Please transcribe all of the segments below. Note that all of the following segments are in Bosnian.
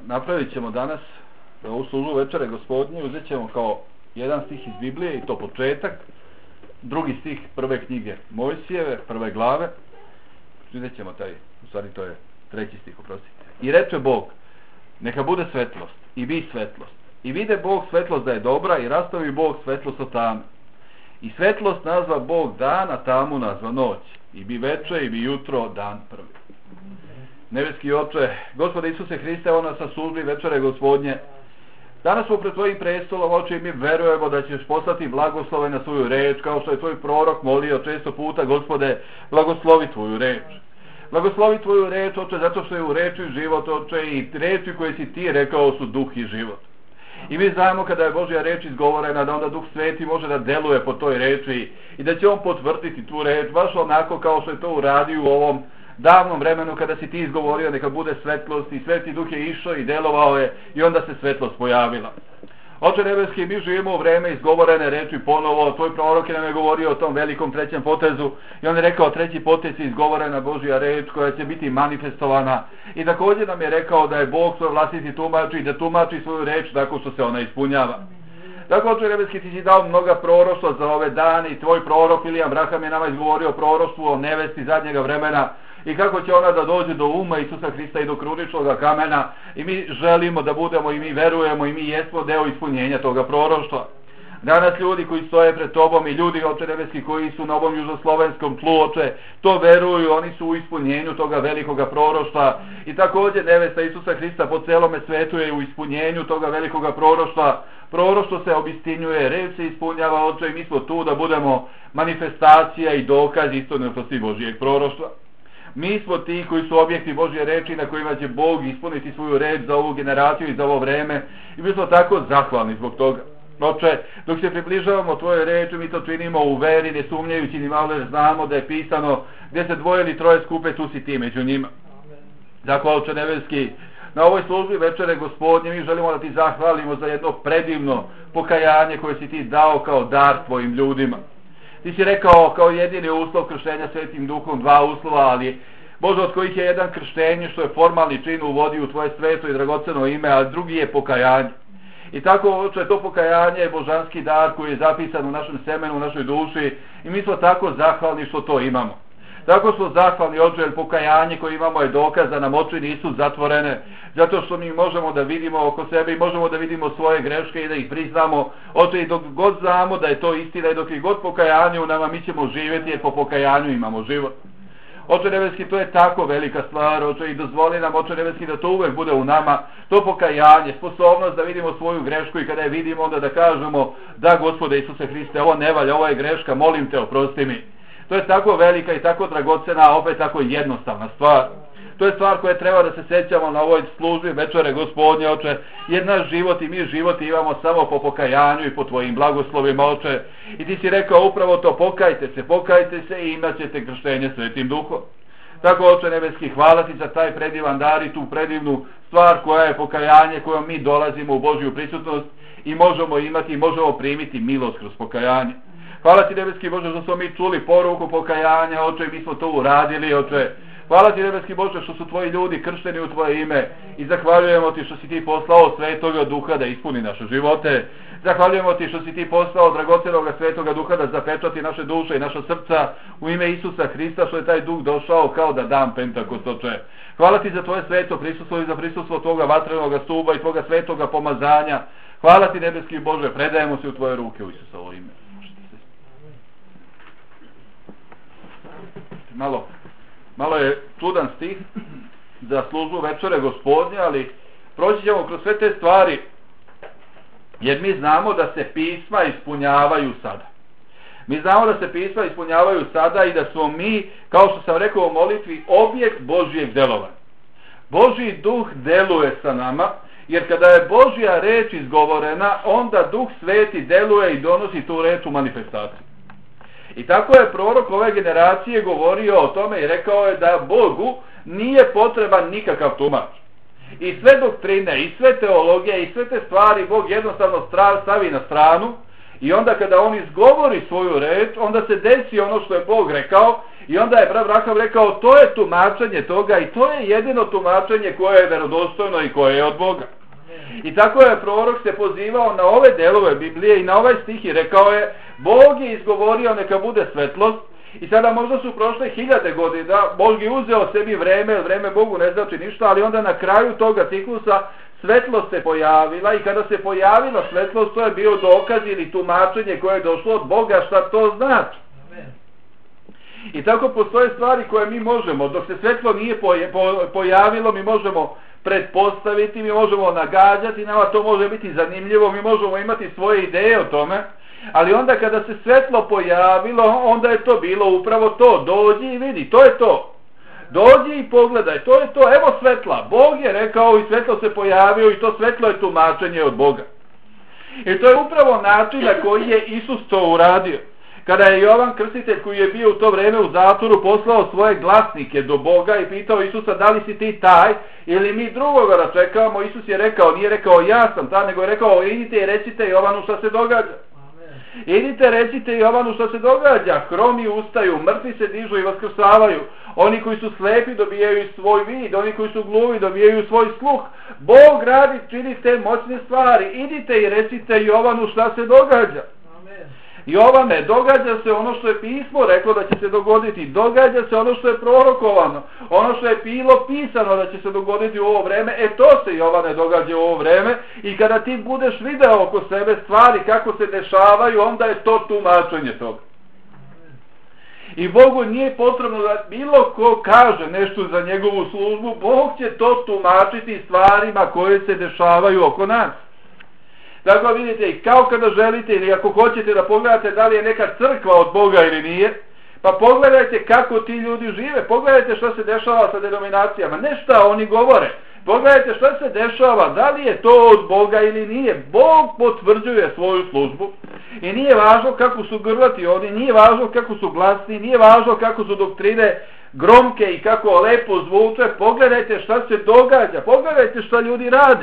napravit ćemo danas ovu službu večere gospodnje, uzet ćemo kao jedan stih iz Biblije i to početak, drugi stih prve knjige Mojsijeve, prve glave, uzet ćemo taj, u stvari to je treći stih, oprostite. I reče Bog, neka bude svetlost, i bi svetlost. I vide Bog svetlost da je dobra, i rastavi Bog svetlost od tame. I svetlost nazva Bog dan, a tamu nazva noć. I bi veče, i bi jutro, dan prvi. Nebeski Oče, Gospode Isuse Hriste, evo nas na službi večere gospodnje. Danas smo pred tvojim prestolom, Oče, i mi verujemo da ćeš poslati blagoslove na svoju reč, kao što je tvoj prorok molio često puta, Gospode, blagoslovi tvoju reč. Blagoslovi tvoju reč, Oče, zato što je u reči život, Oče, i reči koje si ti rekao su duh i život. I mi znamo kada je Božja reč izgovorena, da onda Duh Sveti može da deluje po toj reči i da će on potvrditi tu reč, baš onako kao što je to uradio u ovom davnom vremenu kada si ti izgovorio neka bude svetlost, i Sveti Duh je išao i delovao je i onda se svetlost pojavila. Oče nebeski, mi živimo u vreme izgovorene reči ponovo. Tvoj prorok nam je govorio o tom velikom trećem potezu i on je rekao treći potez je izgovorena Božja reč koja će biti manifestovana, i također nam je rekao da je Bog svoj vlastiti tumači i da tumači svoju reč tako što se ona ispunjava. Tako, Oče nebeski, ti si dao mnoga proroštva za ove dane i tvoj prorok Ilija Braham je nama izgovorio proroštvu o nevesti zadnjega vremena i kako će ona da dođe do uma Isusa Hrista i do kruničnog kamena, i mi želimo da budemo i mi verujemo i mi jesmo deo ispunjenja toga proroštva. Danas ljudi koji stoje pred tobom i ljudi, Oče nebeski, koji su na ovom južnoslovenskom tlu, Oče, to veruju, oni su u ispunjenju toga velikoga proroštva, i također nevesta Isusa Hrista po celome svetu je u ispunjenju toga velikoga proroštva. Proroštvo se obistinjuje, reč se ispunjava, Oče, i mi smo tu da budemo manifestacija i dokaz istinitosti Božjeg proroštva. Mi smo ti koji su objekti Božje reči na kojima će Bog ispuniti svoju reč za ovu generaciju i za ovo vreme, i mi smo tako zahvalni zbog toga. Oče, dok se približavamo tvojoj reči, mi to činimo u veri, ne sumnjajući ni malo, jer znamo da je pisano gdje se dvoje ili troje skupe, tu si ti među njima. Dakle, Oče nebeski, na ovoj službi večere gospodnje mi želimo da ti zahvalimo za jedno predivno pokajanje koje si ti dao kao dar tvojim ljudima. Ti si rekao kao jedini uslov krštenja Svetim Duhom dva uslova, ali Bože, od kojih je jedan krštenje što je formalni čin uvodi u tvoje sveto i dragoceno ime, a drugi je pokajanje. I tako, Oče, to pokajanje je božanski dar koji je zapisan u našem semenu, u našoj duši, i mi smo tako zahvalni što to imamo. Tako smo zahvalni, Oče, jer pokajanje koje imamo je dokaz da nam oči nisu zatvorene, zato što mi možemo da vidimo oko sebe i možemo da vidimo svoje greške i da ih priznamo. Oče, i dok god znamo da je to istina i dok je god pokajanje u nama, mi ćemo živjeti, jer po pokajanju imamo život. Oče nebeski, to je tako velika stvar, Oče, i dozvoli nam, Oče nebeski, da to uvek bude u nama, to pokajanje, sposobnost da vidimo svoju grešku i kada je vidimo onda da kažemo da, Gospode Isuse Hriste, ovo ne valja, ovo je greška, molim te, oprosti mi. To je tako velika i tako dragocena, a opet tako jednostavna stvar. To je stvar koja treba da se sećamo na ovoj službi večere gospodnje, Oče, jer naš život i mi život imamo samo po pokajanju i po tvojim blagoslovima, Oče. I ti si rekao upravo to, pokajte se i imat ćete krštenje Svetim Duhom. Tako, Oče nebeski, hvala ti za taj predivan dar i tu predivnu stvar koja je pokajanje, kojom mi dolazimo u Božju prisutnost i možemo imati i možemo primiti milost kroz pokajanje. Hvala ti nebeski Bože što smo mi čuli poruku pokajanja, Oče, i mi smo to uradili, Oče. Hvala ti nebeski Bože što su tvoji ljudi kršteni u tvoje ime, i zahvaljujemo ti što si ti poslao Svetoga Duha da ispuni naše živote. Zahvaljujemo ti što si ti poslao dragocjenoga Svetoga Duha da zapečati naše duše i naša srca u ime Isusa Hrista, što je taj Duh došao kao da dan Pentakost, Oče. Hvala ti za tvoje sveto prisustvo i za prisustvo tvoga vatrenog stuba i tvoga svetoga pomazanja. Hvala ti nebeski Bože, predajemo se u tvoje ruke u Isusovo ime. Malo je čudan stih za službu večere gospodnje, ali proći ćemo kroz sve te stvari, jer mi znamo da se pisma ispunjavaju sada. Mi znamo da se pisma ispunjavaju sada i da smo mi, kao što sam rekao u molitvi, objekt Božjeg delovanja. Božji Duh deluje sa nama, jer kada je Božja reč izgovorena, onda Duh Sveti deluje i donosi tu reč u manifestaciju. I tako je prorok ove generacije govorio o tome i rekao je da Bogu nije potreban nikakav tumač. I sve doktrine, i sve teologije, i sve te stvari Bog jednostavno stavi na stranu I onda kada on izgovori svoju reč, onda se desi ono što je Bog rekao i onda je brat Branham rekao to je tumačenje toga i to je jedino tumačenje koje je vjerodostojno i koje je od Boga. I tako je prorok se pozivao na ove delove Biblije i na ovaj stih i rekao je Bog je izgovorio neka bude svetlost i sada možda su prošle 1000 godina, Bog je uzeo sebi vreme Bogu ne znači ništa, ali onda na kraju toga ciklusa svetlost se pojavila i kada se pojavila svetlost to je bio dokaz ili tumačenje koje je došlo od Boga šta to znači. I tako postoje stvari koje mi možemo, dok se svetlo nije pojavilo, mi možemo pretpostaviti, mi možemo nagađati, nama to može biti zanimljivo, mi možemo imati svoje ideje o tome, ali onda kada se svetlo pojavilo, onda je to bilo upravo to, dođi i vidi, to je to. Dođi i pogledaj, to je to, evo svetla, Bog je rekao i svetlo se pojavio i to svetlo je tumačenje od Boga. I to je upravo način na koji je Isus to uradio. Kada je Jovan Krstitelj koji je bio u to vrijeme u zatvoru poslao svoje glasnike do Boga i pitao Isusa da li si ti taj ili mi drugoga da čekamo, Isus je rekao, nije rekao ja sam taj, nego je rekao idite i recite Jovanu šta se događa. Idite recite Jovanu šta se događa, hromi ustaju, mrtvi se dižu i vaskrsavaju, oni koji su slepi dobijaju svoj vid, oni koji su gluvi dobijaju svoj sluh, Bog radi, čini te moćne stvari, idite i recite Jovanu šta se događa. Jovane, događa se ono što je pismo reklo da će se dogoditi, događa se ono što je prorokovano, ono što je bilo pisano da će se dogoditi u ovo vreme, to se Jovane događa u ovo vreme i kada ti budeš video oko sebe stvari kako se dešavaju, onda je to tumačenje toga. I Bogu nije potrebno da bilo ko kaže nešto za njegovu službu, Bog će to tumačiti stvarima koje se dešavaju oko nas. Tako vidite, i kao kada želite ili ako hoćete da pogledate da li je neka crkva od Boga ili nije, pa pogledajte kako ti ljudi žive, pogledajte što se dešava sa denominacijama, ne šta oni govore, pogledajte što se dešava, da li je to od Boga ili nije. Bog potvrđuje svoju službu i nije važno kako su grlati oni, nije važno kako su glasni, nije važno kako su doktrine gromke i kako lepo zvuče, pogledajte šta se događa, pogledajte šta ljudi rade.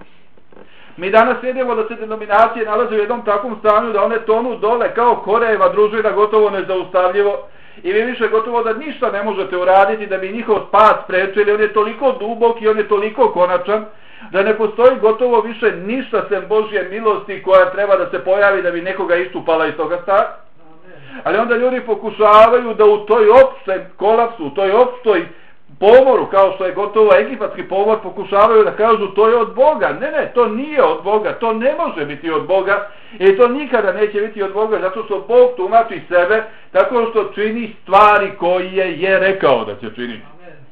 Mi danas vidimo da se denominacije nalaze u jednom takvom stanju da one tonu dole kao korejeva družina gotovo nezaustavljivo i vi više gotovo da ništa ne možete uraditi da bi njihov spas sprečili, on je toliko dubok i on je toliko konačan da ne postoji gotovo više ništa sem Božje milosti koja treba da se pojavi da bi nekoga istupala iz toga stava. Ali onda ljudi pokušavaju da u toj opštem kolapsu, u toj opštoj pomoru, kao što je gotovo egipatski pomor, pokušavaju da kažu to je od Boga. Ne, to nije od Boga, to ne može biti od Boga i to nikada neće biti od Boga, zato što Bog tumači sebe tako što čini stvari koje je rekao da će činiti.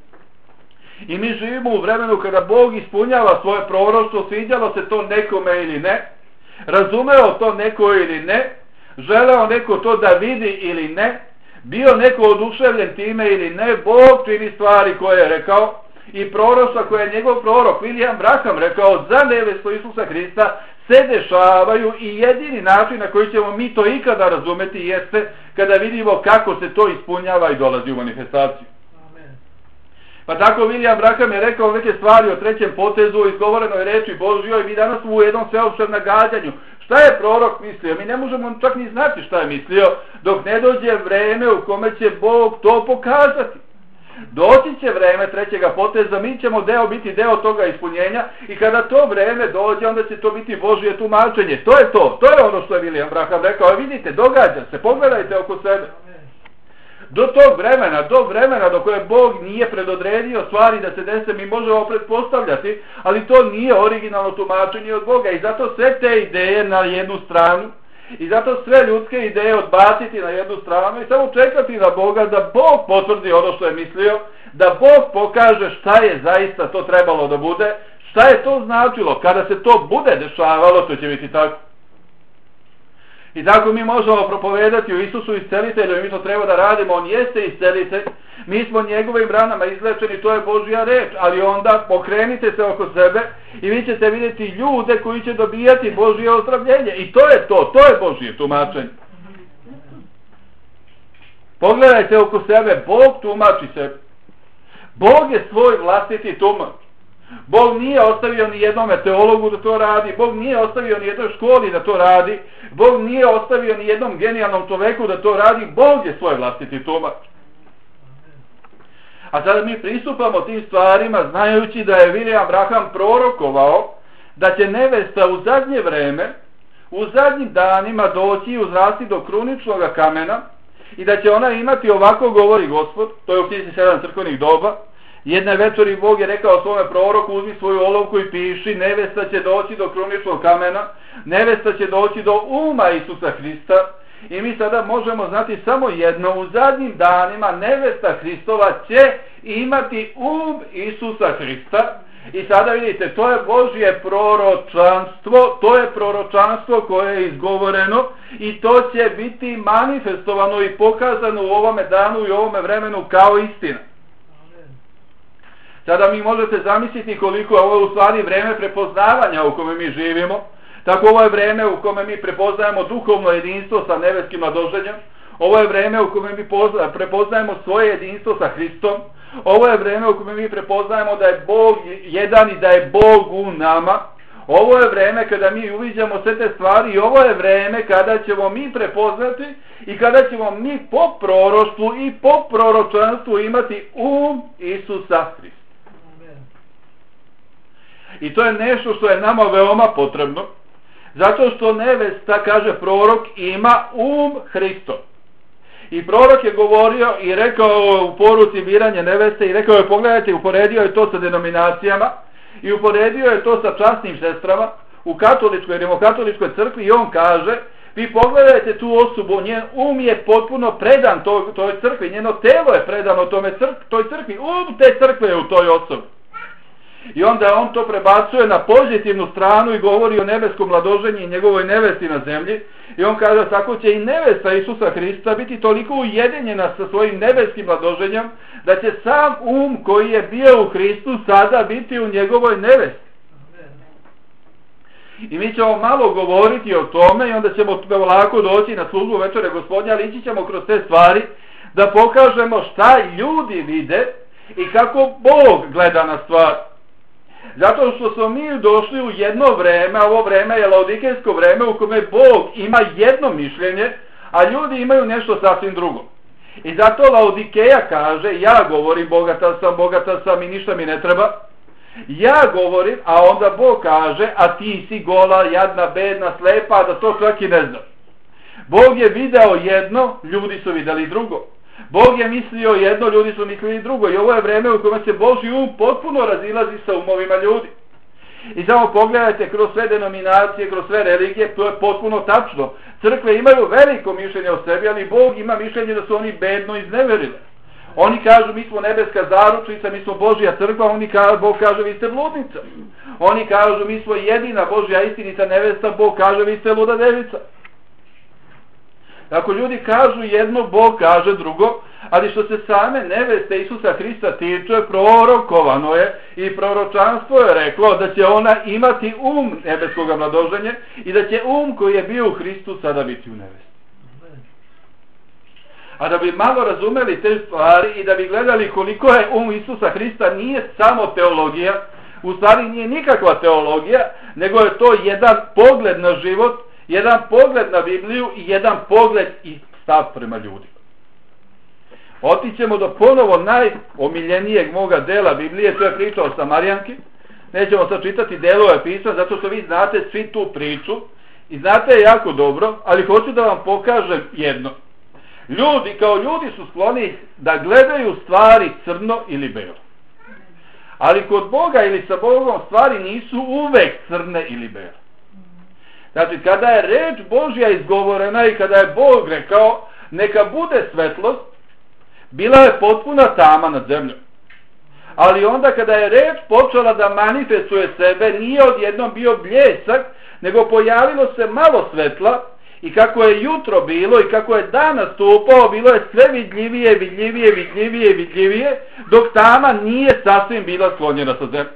I mi živimo u vremenu kada Bog ispunjava svoje proroštvo, sviđalo se to nekome ili ne, razumeo to neko ili ne, želeo neko to da vidi ili ne, bio neko oduševljen time ili ne, Bog čini stvari koje je rekao i proroštva koje je njegov prorok William Branham rekao za nevestu Isusa Hrista se dešavaju i jedini način na koji ćemo mi to ikada razumeti jeste kada vidimo kako se to ispunjava i dolazi u manifestaciju. Pa tako William Branham je rekao neke stvari o trećem potezu o izgovorenoj reči Božjoj. Mi danas u jednom sveopštem nagađanju. Šta je prorok mislio? Mi ne možemo čak ni znati šta je mislio dok ne dođe vreme u kome će Bog to pokazati. Doći će vreme trećega poteza, mi ćemo biti deo toga ispunjenja i kada to vreme dođe, onda će to biti Božje tumačenje. To je to, to je ono što je William Branham rekao. A vidite, događa se, pogledajte oko sebe. Do tog vremena, do vremena do koje Bog nije predodredio stvari da se dese, mi možemo pretpostavljati, ali to nije originalno tumačenje od Boga i zato sve te ideje na jednu stranu i zato sve ljudske ideje odbaciti na jednu stranu i samo čekati na Boga da Bog potvrdi ono što je mislio, da Bog pokaže šta je zaista to trebalo da bude, šta je to značilo, kada se to bude dešavalo, to će biti tako. I tako mi možemo propovedati o Isusu iscelitelju i mi to treba da radimo, on jeste iscelitelj, mi smo njegovim ranama izlečeni, to je Božja reč, ali onda pokrenite se oko sebe i vi ćete vidjeti ljude koji će dobijati Božje ozdravljenje i to je to, to je Božje tumačenje. Pogledajte oko sebe, Bog tumači sebe. Bog je svoj vlastiti tumač. Bog nije ostavio ni jednom teologu da to radi, Bog nije ostavio ni jednoj školi da to radi, Bog nije ostavio ni jednom genijalnom čoveku da to radi, Bog je svoj vlastiti tumač. A sada mi pristupamo tim stvarima znajući da je William Branham prorokovao da će nevesta u zadnje vreme, u zadnjim danima doći i uzrasti do kruničnog kamena i da će ona imati, ovako govori Gospod, to je u knjizi 7 crkvenih doba, jedne večeri Bog je rekao svome proroku, uzmi svoju olovku i piši, nevesta će doći do kruničnog kamena, nevesta će doći do uma Isusa Hrista. I mi sada možemo znati samo jedno, u zadnjim danima nevesta Hristova će imati Isusa Hrista. I sada vidite, to je Božje proročanstvo, to je proročanstvo koje je izgovoreno i to će biti manifestovano i pokazano u ovome danu i u ovome vremenu kao istina. Sada mi možete zamisliti koliko je ovo u stvari vreme prepoznavanja u kome mi živimo. Tako ovo je vreme u kome mi prepoznajemo duhovno jedinstvo sa nebeskim mladoženjem. Ovo je vreme u kome mi prepoznajemo svoje jedinstvo sa Hristom. Ovo je vreme u kome mi prepoznajemo da je Bog jedan i da je Bog u nama. Ovo je vreme kada mi uviđamo sve te stvari i ovo je vreme kada ćemo mi prepoznati i kada ćemo mi po proroštvu i po proročanstvu imati Isusa Hrista. I to je nešto što je nama veoma potrebno, zato što nevesta, kaže prorok, ima Hristov. I prorok je govorio i rekao u poruci biranje neveste i rekao je, pogledajte, uporedio je to sa denominacijama i uporedio je to sa časnim sestrama u katoličkoj, rimokatoličkoj crkvi i on kaže, vi pogledajte tu osobu, njen je potpuno predan toj crkvi, njeno telo je predano toj crkvi, te crkve je u toj osobi. I onda on to prebacuje na pozitivnu stranu i govori o nebeskom mladoženju i njegovoj nevesti na zemlji. I on kaže, tako će i nevesta Isusa Hrista biti toliko ujedinjena sa svojim nebeskim mladoženjem, da će sam koji je bio u Hristu sada biti u njegovoj nevesti. I mi ćemo malo govoriti o tome i onda ćemo lako doći na službu večere Gospodnja, ali ići ćemo kroz te stvari da pokažemo šta ljudi vide i kako Bog gleda na stvar. Zato što smo mi došli u jedno vreme, a ovo vreme je laodikejsko vreme u kome Bog ima jedno mišljenje, a ljudi imaju nešto sasvim drugo. I zato Laodikeja kaže, ja govorim bogata sam i ništa mi ne treba. Ja govorim, a onda Bog kaže, a ti si gola, jadna, bedna, slepa, da to čak i ne znaš. Bog je video jedno, ljudi su vidjeli drugo. Bog je mislio jedno, ljudi su mislili drugo. I ovo je vreme u kojem se Božji potpuno razilazi sa umovima ljudi. I samo pogledajte kroz sve denominacije, kroz sve religije, to je potpuno tačno. Crkve imaju veliko mišljenje o sebi, ali Bog ima mišljenje da su oni bedno izneverile. Oni kažu, mi smo nebeska zaručnica, mi smo Božja crkva, Bog kaže, vi ste bludnica. Oni kažu, mi smo jedina Božja istinita nevesta, Bog kaže, vi ste luda devica. Ako ljudi kažu jedno, Bog kaže drugo, ali što se same neveste Isusa Hrista tiče, prorokovano je i proročanstvo je reklo da će ona imati nebeskog mladoženja i da će koji je bio u Hristu sada biti u nevesti. A da bi malo razumeli te stvari i da bi gledali koliko je Isusa Hrista, nije samo teologija, u stvari nije nikakva teologija, nego je to jedan pogled na život, jedan pogled na Bibliju i jedan pogled i stav prema ljudima. Otićemo do ponovo najomiljenijeg moga dela Biblije, to je priča o Samarijanki. Nećemo sad čitati delove pisma, zato što vi znate svi tu priču i znate je jako dobro, ali hoću da vam pokažem jedno. Ljudi kao ljudi su skloni da gledaju stvari crno ili belo. Ali kod Boga ili sa Bogom stvari nisu uvek crne ili bele. Znači, kada je reč Božja izgovorena i kada je Bog rekao, neka bude svetlost, bila je potpuna tama nad zemljom. Ali onda kada je reč počela da manifestuje sebe, nije odjednom bio bljesak, nego pojavilo se malo svetla i kako je jutro bilo i kako je dan nastupao, bilo je sve vidljivije, dok tama nije sasvim bila sklonjena sa zemljom.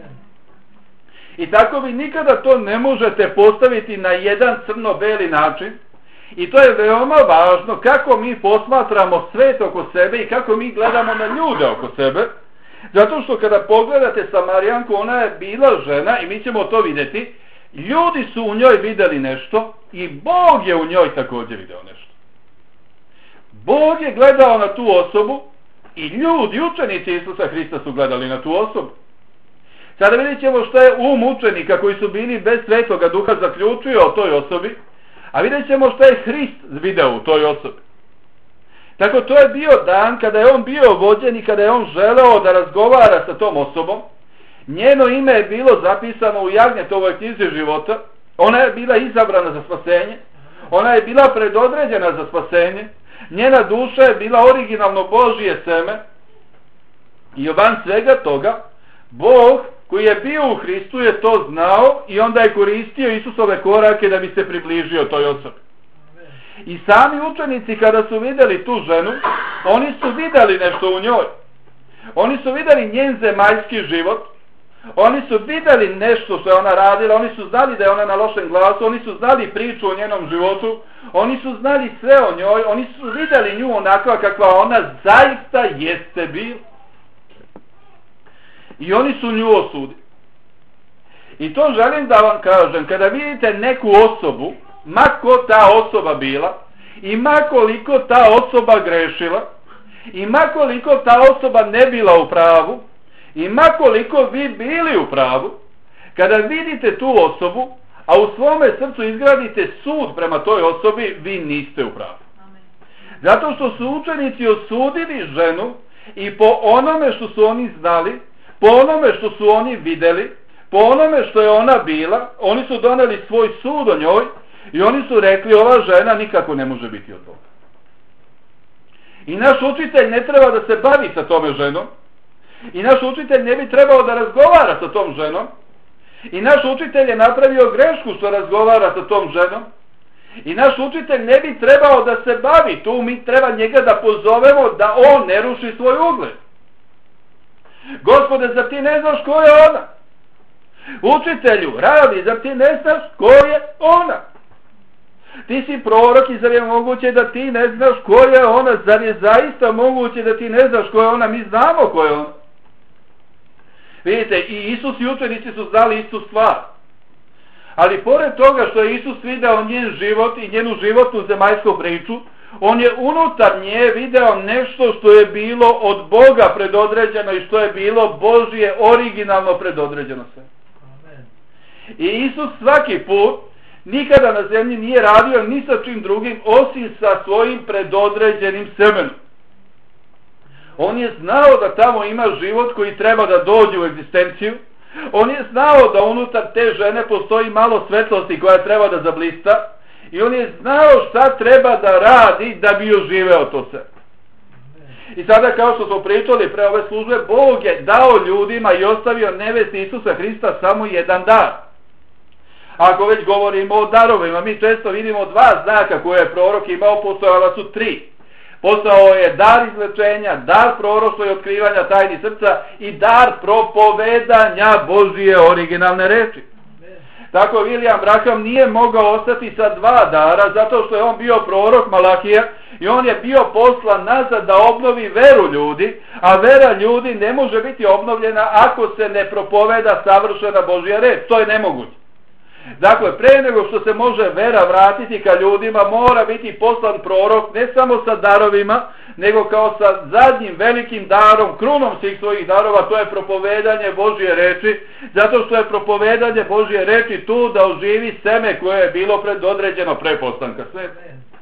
I tako vi nikada to ne možete postaviti na jedan crno-beli način. I to je veoma važno kako mi posmatramo svet oko sebe i kako mi gledamo na ljude oko sebe. Zato što kada pogledate Samarijanku, ona je bila žena i mi ćemo to vidjeti. Ljudi su u njoj vidjeli nešto i Bog je u njoj također video nešto. Bog je gledao na tu osobu i ljudi, učenici Isusa Hrista su gledali na tu osobu. Sada vidjet ćemo što je učenika koji su bili bez Svetoga Duha zaključio o toj osobi, a vidjet ćemo što je Hrist video u toj osobi. Tako to je bio dan kada je on bio vođen i kada je on želeo da razgovara sa tom osobom. Njeno ime je bilo zapisano u Jagnjetovoj knjizi života. Ona je bila izabrana za spasenje. Ona je bila predodređena za spasenje. Njena duša je bila originalno Božije seme. I van svega toga, Bog koji je bio u Hristu je to znao i onda je koristio Isusove korake da bi se približio toj osobi. I sami učenici kada su vidjeli tu ženu, oni su vidjeli nešto u njoj. Oni su vidjeli njen zemaljski život. Oni su vidjeli nešto što je ona radila. Oni su znali da je ona na lošem glasu. Oni su znali priču o njenom životu. Oni su znali sve o njoj. Oni su vidjeli nju onakva kakva ona zaista jeste bila. I oni su nju osudili. I to želim da vam kažem. Kada vidite neku osobu, ma ko ta osoba bila, i ma koliko ta osoba grešila, i ma koliko ta osoba ne bila u pravu, i ma koliko vi bili u pravu, kada vidite tu osobu, a u svome srcu izgradite sud prema toj osobi, vi niste u pravu. Zato što su učenici osudili ženu i po onome što su oni znali, po onome što su oni videli, po onome što je ona bila, oni su doneli svoj sud o njoj i oni su rekli ova žena nikako ne može biti od Boga. I naš učitelj ne treba da se bavi sa tome ženom. I naš učitelj ne bi trebao da razgovara sa tom ženom. I naš učitelj je napravio grešku što razgovara sa tom ženom. I naš učitelj ne bi trebao da se bavi tu. Mi treba njega da pozovemo da on ne ruši svoj ugled. Gospode, zar ti ne znaš ko je ona? Učitelju, Ravi, zar ti ne znaš ko je ona? Ti si prorok i zar je moguće da ti ne znaš ko je ona? Zar je zaista moguće da ti ne znaš ko je ona? Mi znamo ko je ona. Vidite, i Isus i učenici su znali istu stvar. Ali pored toga što je Isus video njen život i njenu životnu zemaljsku priču, on je unutar nje video nešto što je bilo od Boga predodređeno i što je bilo Božje originalno predodređeno sve. I Isus svaki put nikada na zemlji nije radio ni sa čim drugim osim sa svojim predodređenim semenom. On je znao da tamo ima život koji treba da dođe u egzistenciju. On je znao da unutar te žene postoji malo svetlosti koja treba da zablista. I on je znao šta treba da radi da bi oživeo to sve. I sada kao što smo pričali pre ove službe, Bog je dao ljudima i ostavio nevesti Isusa Hrista samo jedan dar. Ako već govorimo o darovima, mi često vidimo dva znaka koje je prorok imao, postojala su tri. Postojao je dar izlečenja, dar proroštva i otkrivanja tajni srca i dar propovedanja Božije originalne reči. Tako William Branham nije mogao ostati sa dva dara zato što je on bio prorok Malahija i on je bio poslan nazad da obnovi veru ljudi, a vera ljudi ne može biti obnovljena ako se ne propoveda savršena Božja reč. To je nemoguće. Dakle, pre nego što se može vera vratiti ka ljudima, mora biti poslan prorok ne samo sa darovima, nego kao sa zadnjim velikim darom, krunom svih svojih darova, to je propovedanje Božje reči, zato što je propovedanje Božje reči tu da oživi seme koje je bilo predodređeno pre postanka sveta.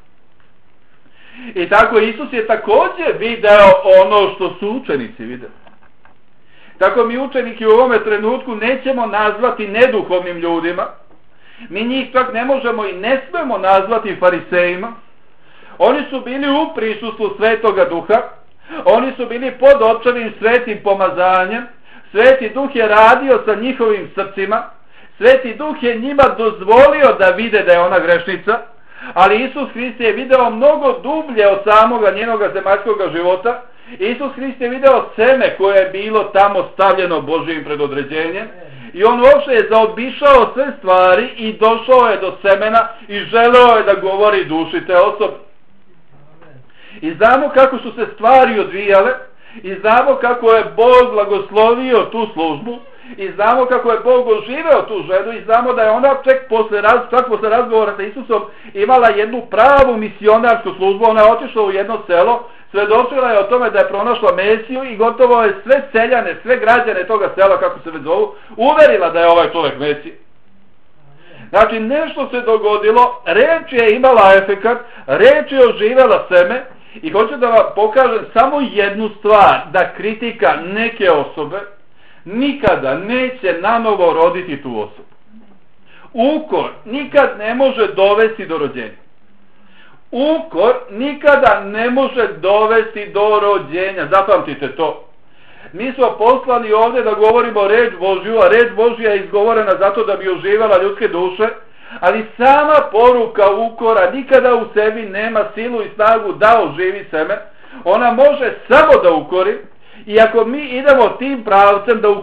I tako Isus je također video ono što su učenici videli. Tako mi učeniki u ovome trenutku nećemo nazvati neduhovnim ljudima. Mi njih čak ne možemo i ne smemo nazvati farisejima. Oni su bili u prisustvu Svetoga Duha. Oni su bili pod očevim svetim pomazanjem. Sveti Duh je radio sa njihovim srcima. Sveti Duh je njima dozvolio da vide da je ona grešnica. Ali Isus Hrist je video mnogo dublje od samoga njenoga zemaljskog života. Isus Hrist je video seme koje je bilo tamo stavljeno Božjim predodređenjem. I on uopšte je zaobišao sve stvari i došao je do semena i želeo je da govori duši te osobe. I znamo kako su se stvari odvijale I znamo kako je Bog blagoslovio tu službu. I znamo kako je Bog oživeo tu ženu. I znamo da je ona čak posle razgovora sa Isusom imala jednu pravu misionarsku službu. Ona je otišla u jedno selo, svedočila je o tome da je pronašla Mesiju i gotovo je sve seljane, sve građane toga sela, kako se već zovu, uverila da je ovaj čovjek Mesija. Znači, nešto se dogodilo, reč je imala efekat, reč je oživela seme i hoću da vam pokažem samo jednu stvar, da kritika neke osobe nikada neće nanovo roditi tu osobu. Ukor nikad ne može dovesti do rođenja. Ukor nikada ne može dovesti do rođenja. Zapamtite to. Mi smo poslani ovdje da govorimo reč Božju, a reč Božja je izgovorena zato da bi oživala ljudske duše, ali sama poruka ukora nikada u sebi nema silu i snagu da oživi seme. Ona može samo da ukori. I ako mi idemo tim pravcem da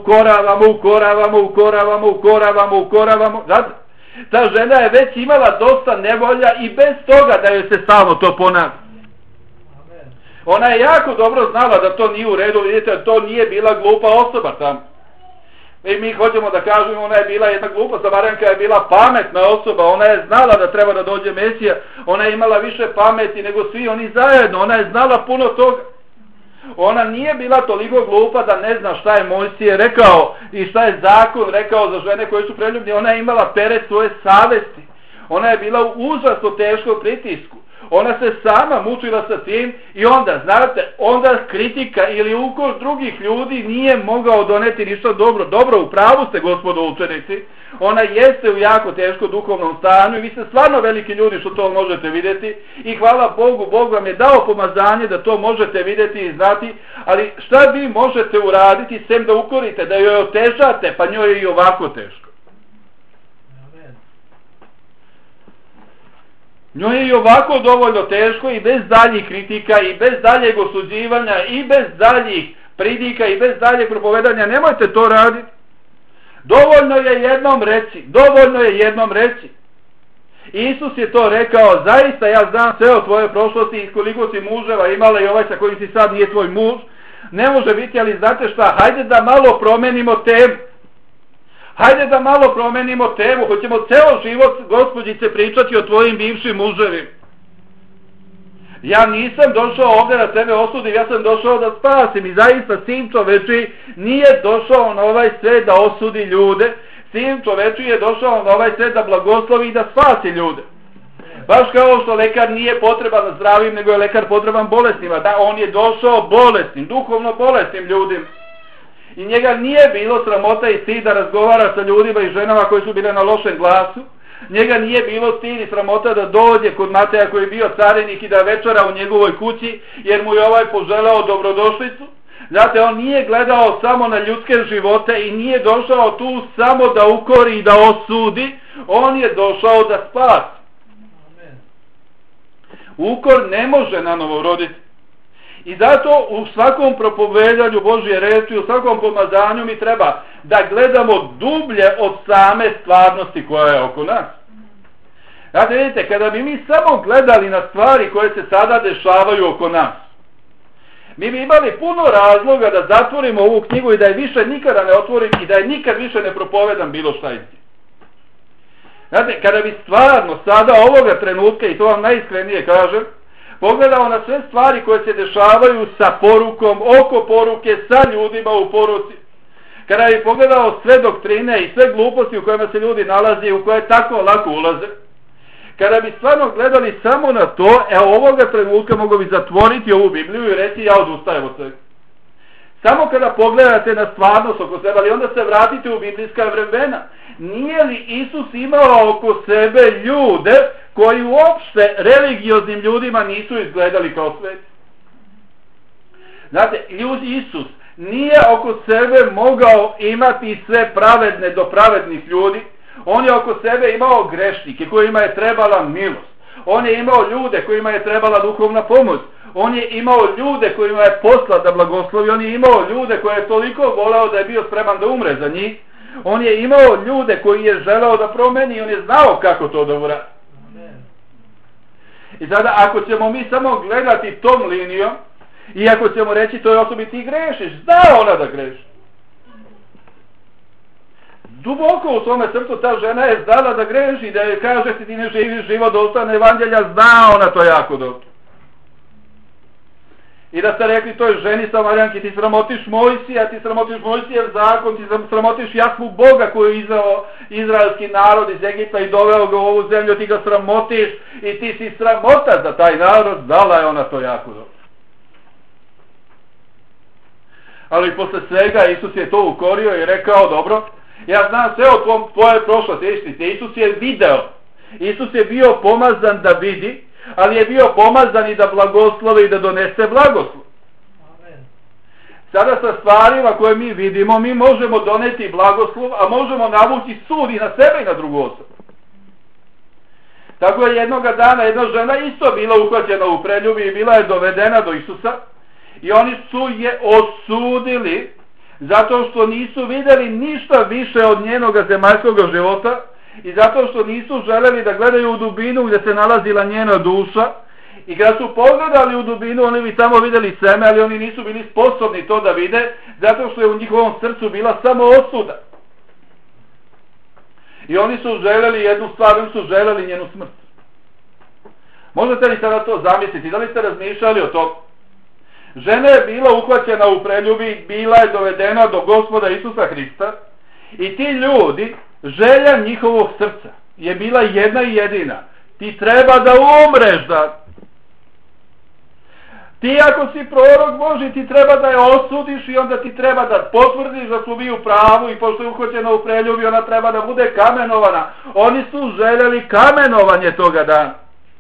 ukoravamo, znate, ta žena je već imala dosta nevolja i bez toga da joj se stalno to ponavlja. Ona je jako dobro znala da to nije u redu, vidite, to nije bila glupa osoba tamo. I mi hoćemo da kažemo, ona je bila jedna glupa Samaranka, je bila pametna osoba, ona je znala da treba da dođe Mesija, ona je imala više pameti nego svi oni zajedno, ona je znala puno toga. Ona nije bila toliko glupa da ne zna šta je Mojsije rekao i šta je zakon rekao za žene koje su preljubljene. Ona je imala teret svoje savesti. Ona je bila u užasno teškom pritisku. Ona se sama mučila sa tim i onda, znate, onda kritika ili ukor drugih ljudi nije mogao doneti ništa dobro. Dobro, u pravu ste, gospodo učenici. Ona jeste u jako teškom duhovnom stanju i vi ste stvarno veliki ljudi što to možete vidjeti i hvala Bogu, Bog vam je dao pomazanje da to možete vidjeti i znati, ali šta vi možete uraditi sem da ukorite, da joj otežate, pa njoj je i ovako teško. Njoj je i ovako dovoljno teško i bez daljih kritika i bez daljeg osuđivanja i bez daljih pridika i bez daljeg propovedanja. Nemojte to raditi. Dovoljno je jednom reći. Isus je to rekao, zaista ja znam sve o tvojoj prošlosti i koliko si muževa imala i ovaj sa kojim si sad nije tvoj muž. Ne može biti, ali znate šta, hajde da malo promenimo temu. Hoćemo ceo život, gospođice, pričati o tvojim bivšim muževima. Ja nisam došao ovdje da tebe osudim, ja sam došao da spasim i zaista Sin čoveči nije došao na ovaj svet da osudi ljude, Sin čoveči je došao na ovaj svet da blagoslovi i da spasi ljude. Baš kao što lekar nije potreban zdravim, nego je lekar potreban bolesnima. Da, on je došao bolesnim, duhovno bolesnim ljudima. I njega nije bilo sramota i stid da razgovara sa ljudima i ženama koji su bile na lošem glasu. Njega nije bilo stid i sramota da dođe kod Mateja koji je bio carinik i da večera u njegovoj kući, jer mu je ovaj poželao dobrodošlicu. Znate, on nije gledao samo na ljudske živote i nije došao tu samo da ukori i da osudi. On je došao da spasi. Ukor ne može nanovo roditi. I zato u svakom propovedanju Božje reči, u svakom pomazanju mi treba da gledamo dublje od same stvarnosti koja je oko nas. Znate, vidite, kada bi mi samo gledali na stvari koje se sada dešavaju oko nas, mi bi imali puno razloga da zatvorimo ovu knjigu i da je više nikada ne otvorim i da je nikad više ne propovedam bilo šta iz nje. Znate, kada bi stvarno sada ovoga trenutka, i to vam najiskrenije kažem, pogledao na sve stvari koje se dešavaju sa porukom, oko poruke, sa ljudima u poruci, kada bi pogledao sve doktrine i sve gluposti u kojima se ljudi nalazi i u koje tako lako ulaze, kada bi stvarno gledali samo na to, ovoga trenutka mogu bi zatvoriti ovu Bibliju i reći ja odustajem od svega. Samo kada pogledate na stvarnost oko sebe, ali onda se vratite u biblijska vremena. Nije li Isus imao oko sebe ljude koji uopšte religioznim ljudima nisu izgledali kao sveti? Znate, Isus nije oko sebe mogao imati sve pravedne do pravednih ljudi. On je oko sebe imao grešnike kojima je trebala milost. On je imao ljude kojima je trebala duhovna pomoć. On je imao ljude kojima je posla da blagoslovi. On je imao ljude koje je toliko voleo da je bio spreman da umre za njih. On je imao ljude koji je želeo da promeni i on je znao kako to da uradi. I sada ako ćemo mi samo gledati tom linijom Iako ćemo reći toj osobi ti grešiš, zna ona da greši. Duboko u svome srcu ta žena je znala da greši, da je kaže ti ne živiš život dostojno evanđelja, zna ona to jako dobro. I da ste rekli toj ženi Samarijanki, ti sramotiš Mojsija, ti sramotiš Mojsijev zakon, ti sramotiš Jahvu Boga koji je izveo izraelski narod iz Egipta i doveo ga u ovu zemlju, ti ga sramotiš i ti si sramota za taj narod, znala je ona to jako dobro. Ali posle svega Isus je to ukorio i rekao, dobro, ja znam sve o tvoje prošlosti, Isus je video, Isus je bio pomazan da vidi, ali je bio pomazan i da blagoslovi i da donese blagoslov. Amen. Sada sa stvarima koje mi vidimo, mi možemo doneti blagoslov, a možemo navući sud i na sebe i na drugu osobu. Tako je jednoga dana jedna žena isto bila uhvaćena u preljubi i bila je dovedena do Isusa i oni su je osudili zato što nisu vidjeli ništa više od njenoga zemaljskog života i zato što nisu želeli da gledaju u dubinu gdje se nalazila njena duša i kada su pogledali u dubinu oni bi tamo vidjeli seme, ali oni nisu bili sposobni to da vide zato što je u njihovom srcu bila samo osuda. I oni su želeli jednu stvar, oni su želeli njenu smrt. Možete li sada to zamisliti? Da li ste razmišljali o tom? Žena je bila uhvaćena u preljubi, bila je dovedena do Gospoda Isusa Hrista i ti ljudi, želja njihovog srca je bila jedna i jedina. Ti treba da umreš, da... Ti ako si prorok Božji, ti treba da je osudiš i onda ti treba da potvrdiš da su vi u pravu i pošto je uhvaćena u preljubi, ona treba da bude kamenovana. Oni su željeli kamenovanje toga dana.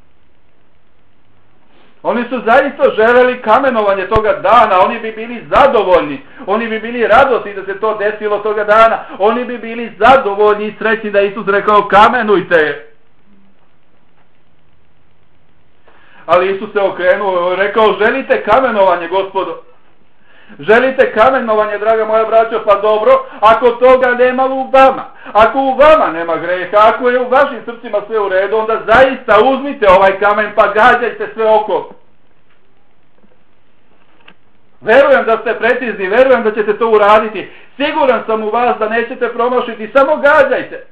Oni su zaista želeli kamenovanje toga dana, oni bi bili zadovoljni, oni bi bili radosni da se to desilo toga dana, oni bi bili zadovoljni i srećni da Isus rekao kamenujte je. Ali Isus se okrenuo i rekao želite kamenovanje, Gospodo? Želite kamenovanje, draga moja braćo? Pa dobro, ako toga nema u vama, ako u vama nema greha, ako je u vašim srcima sve u redu, onda zaista uzmite ovaj kamen pa gađajte sve oko. Verujem da ste precizni, verujem da ćete to uraditi. Siguran sam u vas da nećete promašiti, samo gađajte.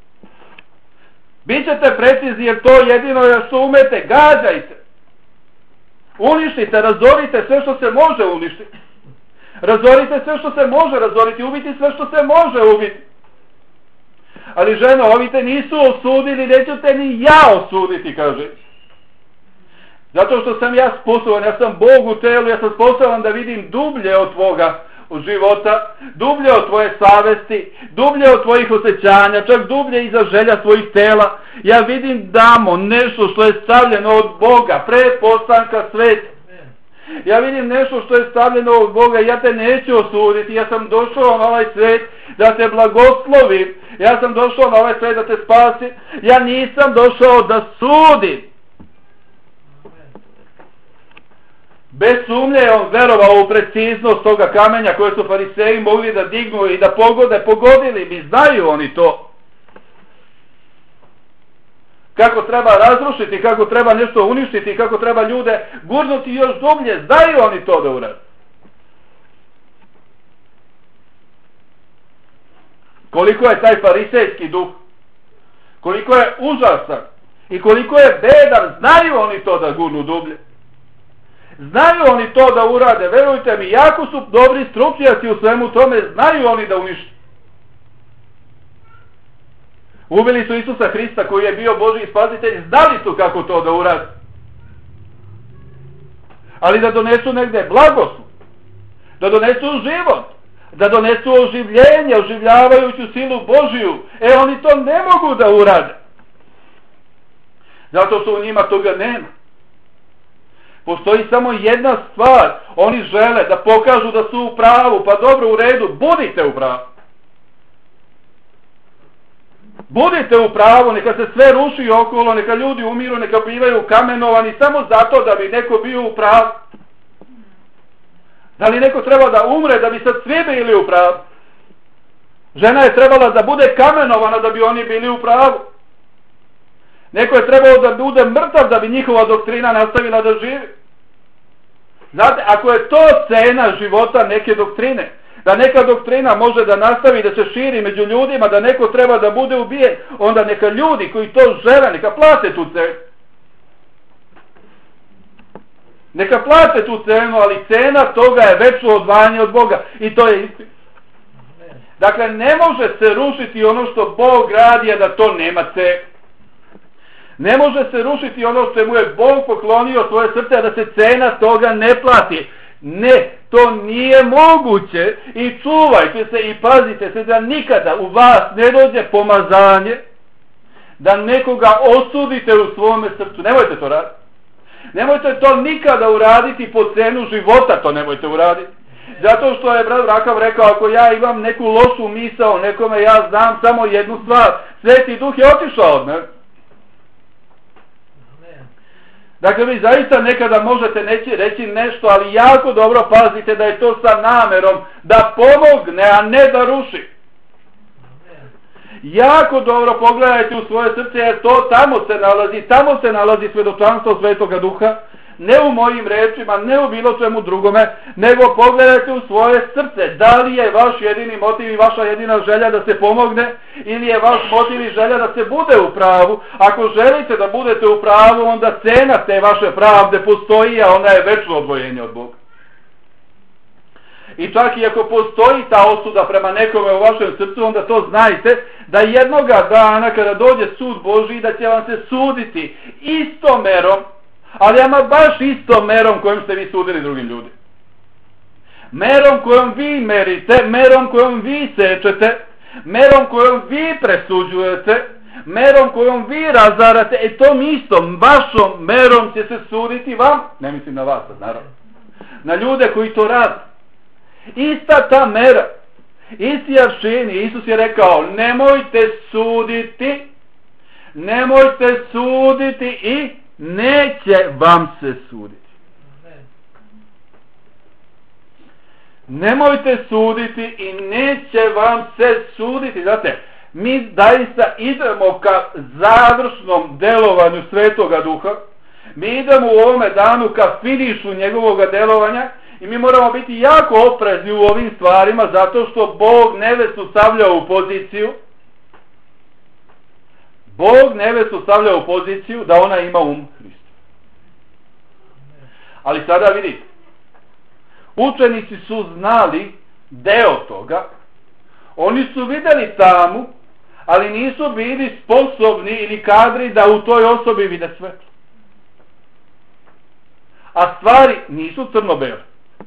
Bićete precizni jer to jedino što umete, gađajte. Uništite, razorite sve što se može uništiti. Razorite sve što se može razoriti, ubiti sve što se može ubiti. Ali ženo, ovi te nisu osudili, neću te ni ja osuditi, kaže. Zato što sam ja sposoban, ja sam Bog u telu, ja sam sposoban da vidim dublje od tvoga života, dublje od tvoje savesti, dublje od tvojih osjećanja, čak dublje iza želja tvojih tela. Ja vidim damo nešto što je stavljeno od Boga, pre postanka sveta. Ja vidim nešto što je stavljeno od Boga i ja te neću osuditi. Ja sam došao na ovaj svet da te blagoslovim. Ja sam došao na ovaj svet da te spasim. Ja nisam došao da sudim. Bez sumnje je on verovao u preciznost toga kamenja koje su fariseji mogli da dignu i da pogodili bi. Znaju oni to. Kako treba razrušiti, kako treba nešto uništiti, kako treba ljude gurnuti još dublje. Znaju oni to da urade. Koliko je taj farisejski duh, koliko je užasan i koliko je bedan, znaju oni to da gurnu dublje. Znaju oni to da urade, verujte mi, jako su dobri stručnjaci u svemu tome, znaju oni da unište. Ubili su Isusa Hrista koji je bio Božji spasitelj, znali su kako to da urade. Ali da donesu negde blagoslov, da donesu život, da donesu oživljenje, oživljavajuću silu Božiju, oni to ne mogu da urade. Zato što u njima toga nema. Postoji samo jedna stvar, oni žele da pokažu da su u pravu, pa dobro, u redu, budite u pravu. Budite u pravu, neka se sve ruši okolo, neka ljudi umiru, neka bivaju kamenovani samo zato da bi neko bio u pravu. Da li neko treba da umre da bi sad svi bili u pravu? Žena je trebala da bude kamenovana da bi oni bili u pravu. Neko je trebao da bude mrtav da bi njihova doktrina nastavila da živi. Znate, ako je to cena života neke doktrine, da neka doktrina može da nastavi da se širi među ljudima, da neko treba da bude ubijen, onda neka ljudi koji to žele, neka plate tu cenu. Neka plate tu cenu, ali cena toga je večno odvajanje od Boga. I to je istina. Dakle, ne može se rušiti ono što Bog radi, a da to nema cenu. Ne može se rušiti ono što mu je Bog poklonio svoje srce, a da se cena toga ne plati. Ne, to nije moguće. I čuvajte se i pazite se da nikada u vas ne dođe pomazanje, da nekoga osudite u svome srcu. Nemojte to raditi. Nemojte to nikada uraditi po cenu života, to nemojte uraditi. Zato što je brat Rakav rekao, ako ja imam neku lošu misao nekome, ja znam samo jednu stvar. Sveti Duh je otišao od mene. Dakle, vi zaista nekada možete reći nešto, ali jako dobro pazite da je to sa namerom da pomogne, a ne da ruši. Jako dobro pogledajte u svoje srce, jer to tamo se nalazi svjedočanstvo Svetoga Duha, ne u mojim rečima, ne u bilo čemu drugome, nego pogledajte u svoje srce, da li je vaš jedini motiv i vaša jedina želja da se pomogne, ili je vaš motiv i želja da se bude u pravu. Ako želite da budete u pravu, onda cena te vaše pravde postoji, a ona je večno odvojenje od Boga. I čak i ako postoji ta osuda prema nekome u vašem srcu, onda to znajte da jednoga dana kada dođe sud Božji, da će vam se suditi istom merom, ali ama baš istom merom kojom ste vi sudili drugim ljudima. Merom kojom vi merite, merom kojom vi sečete, merom kojom vi presuđujete, merom kojom vi razarate, tom istom vašom merom će se suditi vam, ne mislim na vas, naravno, na ljude koji to rade. Ista ta mera, isti aršini. Isus je rekao, nemojte suditi i neće vam se suditi. Nemojte suditi i neće vam se suditi. Znate, mi zaista idemo ka završnom delovanju Svetoga Duha. Mi idemo u ovome danu ka finišu njegovog delovanja. I mi moramo biti jako oprezni u ovim stvarima, zato što Bog nevestu stavlja u poziciju. Bog nevestu stavlja u poziciju da ona ima Hristu. Ali sada vidite, učenici su znali deo toga, oni su vidjeli tamu, ali nisu bili sposobni ili kadri da u toj osobi vide svetlo. A stvari nisu crno-bele.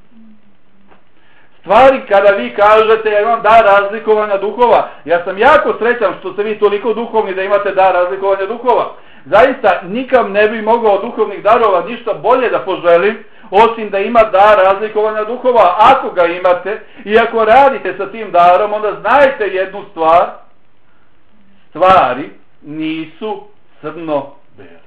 Stvari kada vi kažete, ja imam dar razlikovanja duhova, ja sam jako srećan što ste vi toliko duhovni da imate dar razlikovanja duhova. Zaista nikam ne bi mogao od duhovnih darova ništa bolje da poželim, osim da ima dar razlikovanja duhova. Ako ga imate i ako radite sa tim darom, onda znajte jednu stvar, stvari nisu crno-bele.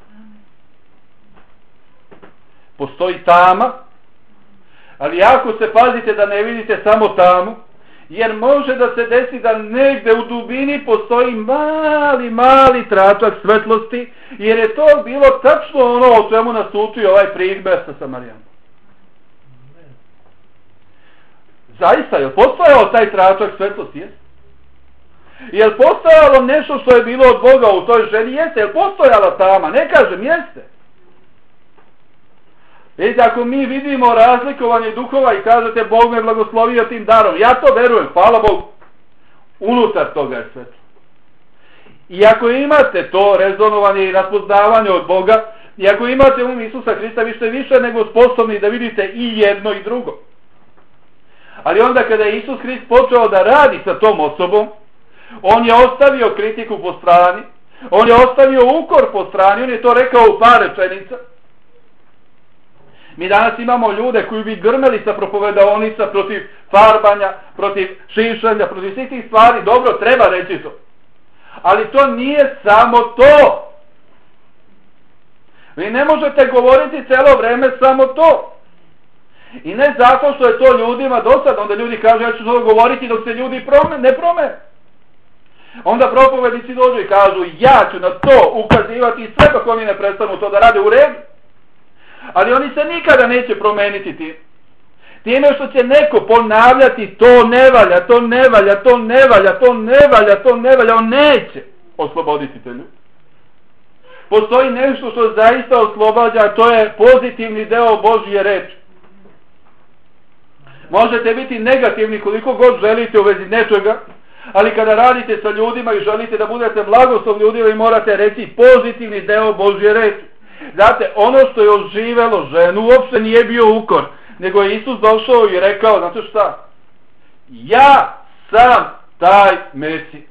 Postoji tama, ali jako se pazite da ne vidite samo tamu, jer može da se desi da negde u dubini postoji mali tračak svetlosti, jer je to bilo tačno ono o čemu nas uči ovaj primjer sa Samarijanom. Zaista, je li postojao taj tračak svetlosti? Jeste. Je li postojalo nešto što je bilo od Boga u toj ženi? Jeste. Je li postojala tama? Ne kažem, jeste. Vidite, ako mi vidimo razlikovanje duhova i kažete Bog me blagoslovio tim darom, ja to verujem, hvala Bogu, unutar toga je svetlo. I ako imate to rezonovanje i raspoznavanje od Boga, i ako imate Isusa Hrista, vi ste više nego sposobni da vidite i jedno i drugo. Ali onda kada je Isus Hrist počeo da radi sa tom osobom, on je ostavio kritiku po strani, on je ostavio ukor po strani, on je to rekao u par rečenica. Mi danas imamo ljude koji bi grmeli sa propovedaonica protiv farbanja, protiv šišanja, protiv svih tih stvari. Dobro, treba reći to. Ali to nije samo to. Vi ne možete govoriti celo vreme samo to. I ne zato što je to ljudima dosadno. Onda ljudi kažu, ja ću to govoriti dok se ljudi ne promene. Onda propovednici dođu i kažu, ja ću na to ukazivati sve dok oni ne prestanu to da rade u redu. Ali oni se nikada neće promeniti tim. Time što će neko ponavljati to ne valja, to ne valja, to ne valja, to ne valja, to ne valja, on neće osloboditi te ljude. Postoji nešto što zaista oslobađa, a to je pozitivni deo Božje reči. Možete biti negativni koliko god želite u vezi nečega, ali kada radite sa ljudima i želite da budete blagoslov ljudima, vi morate reći pozitivni deo Božje reči. Znate, ono što je oživelo ženu uopšte nije bio ukor, nego je Isus došao i rekao, znate šta? Ja sam taj Mesij.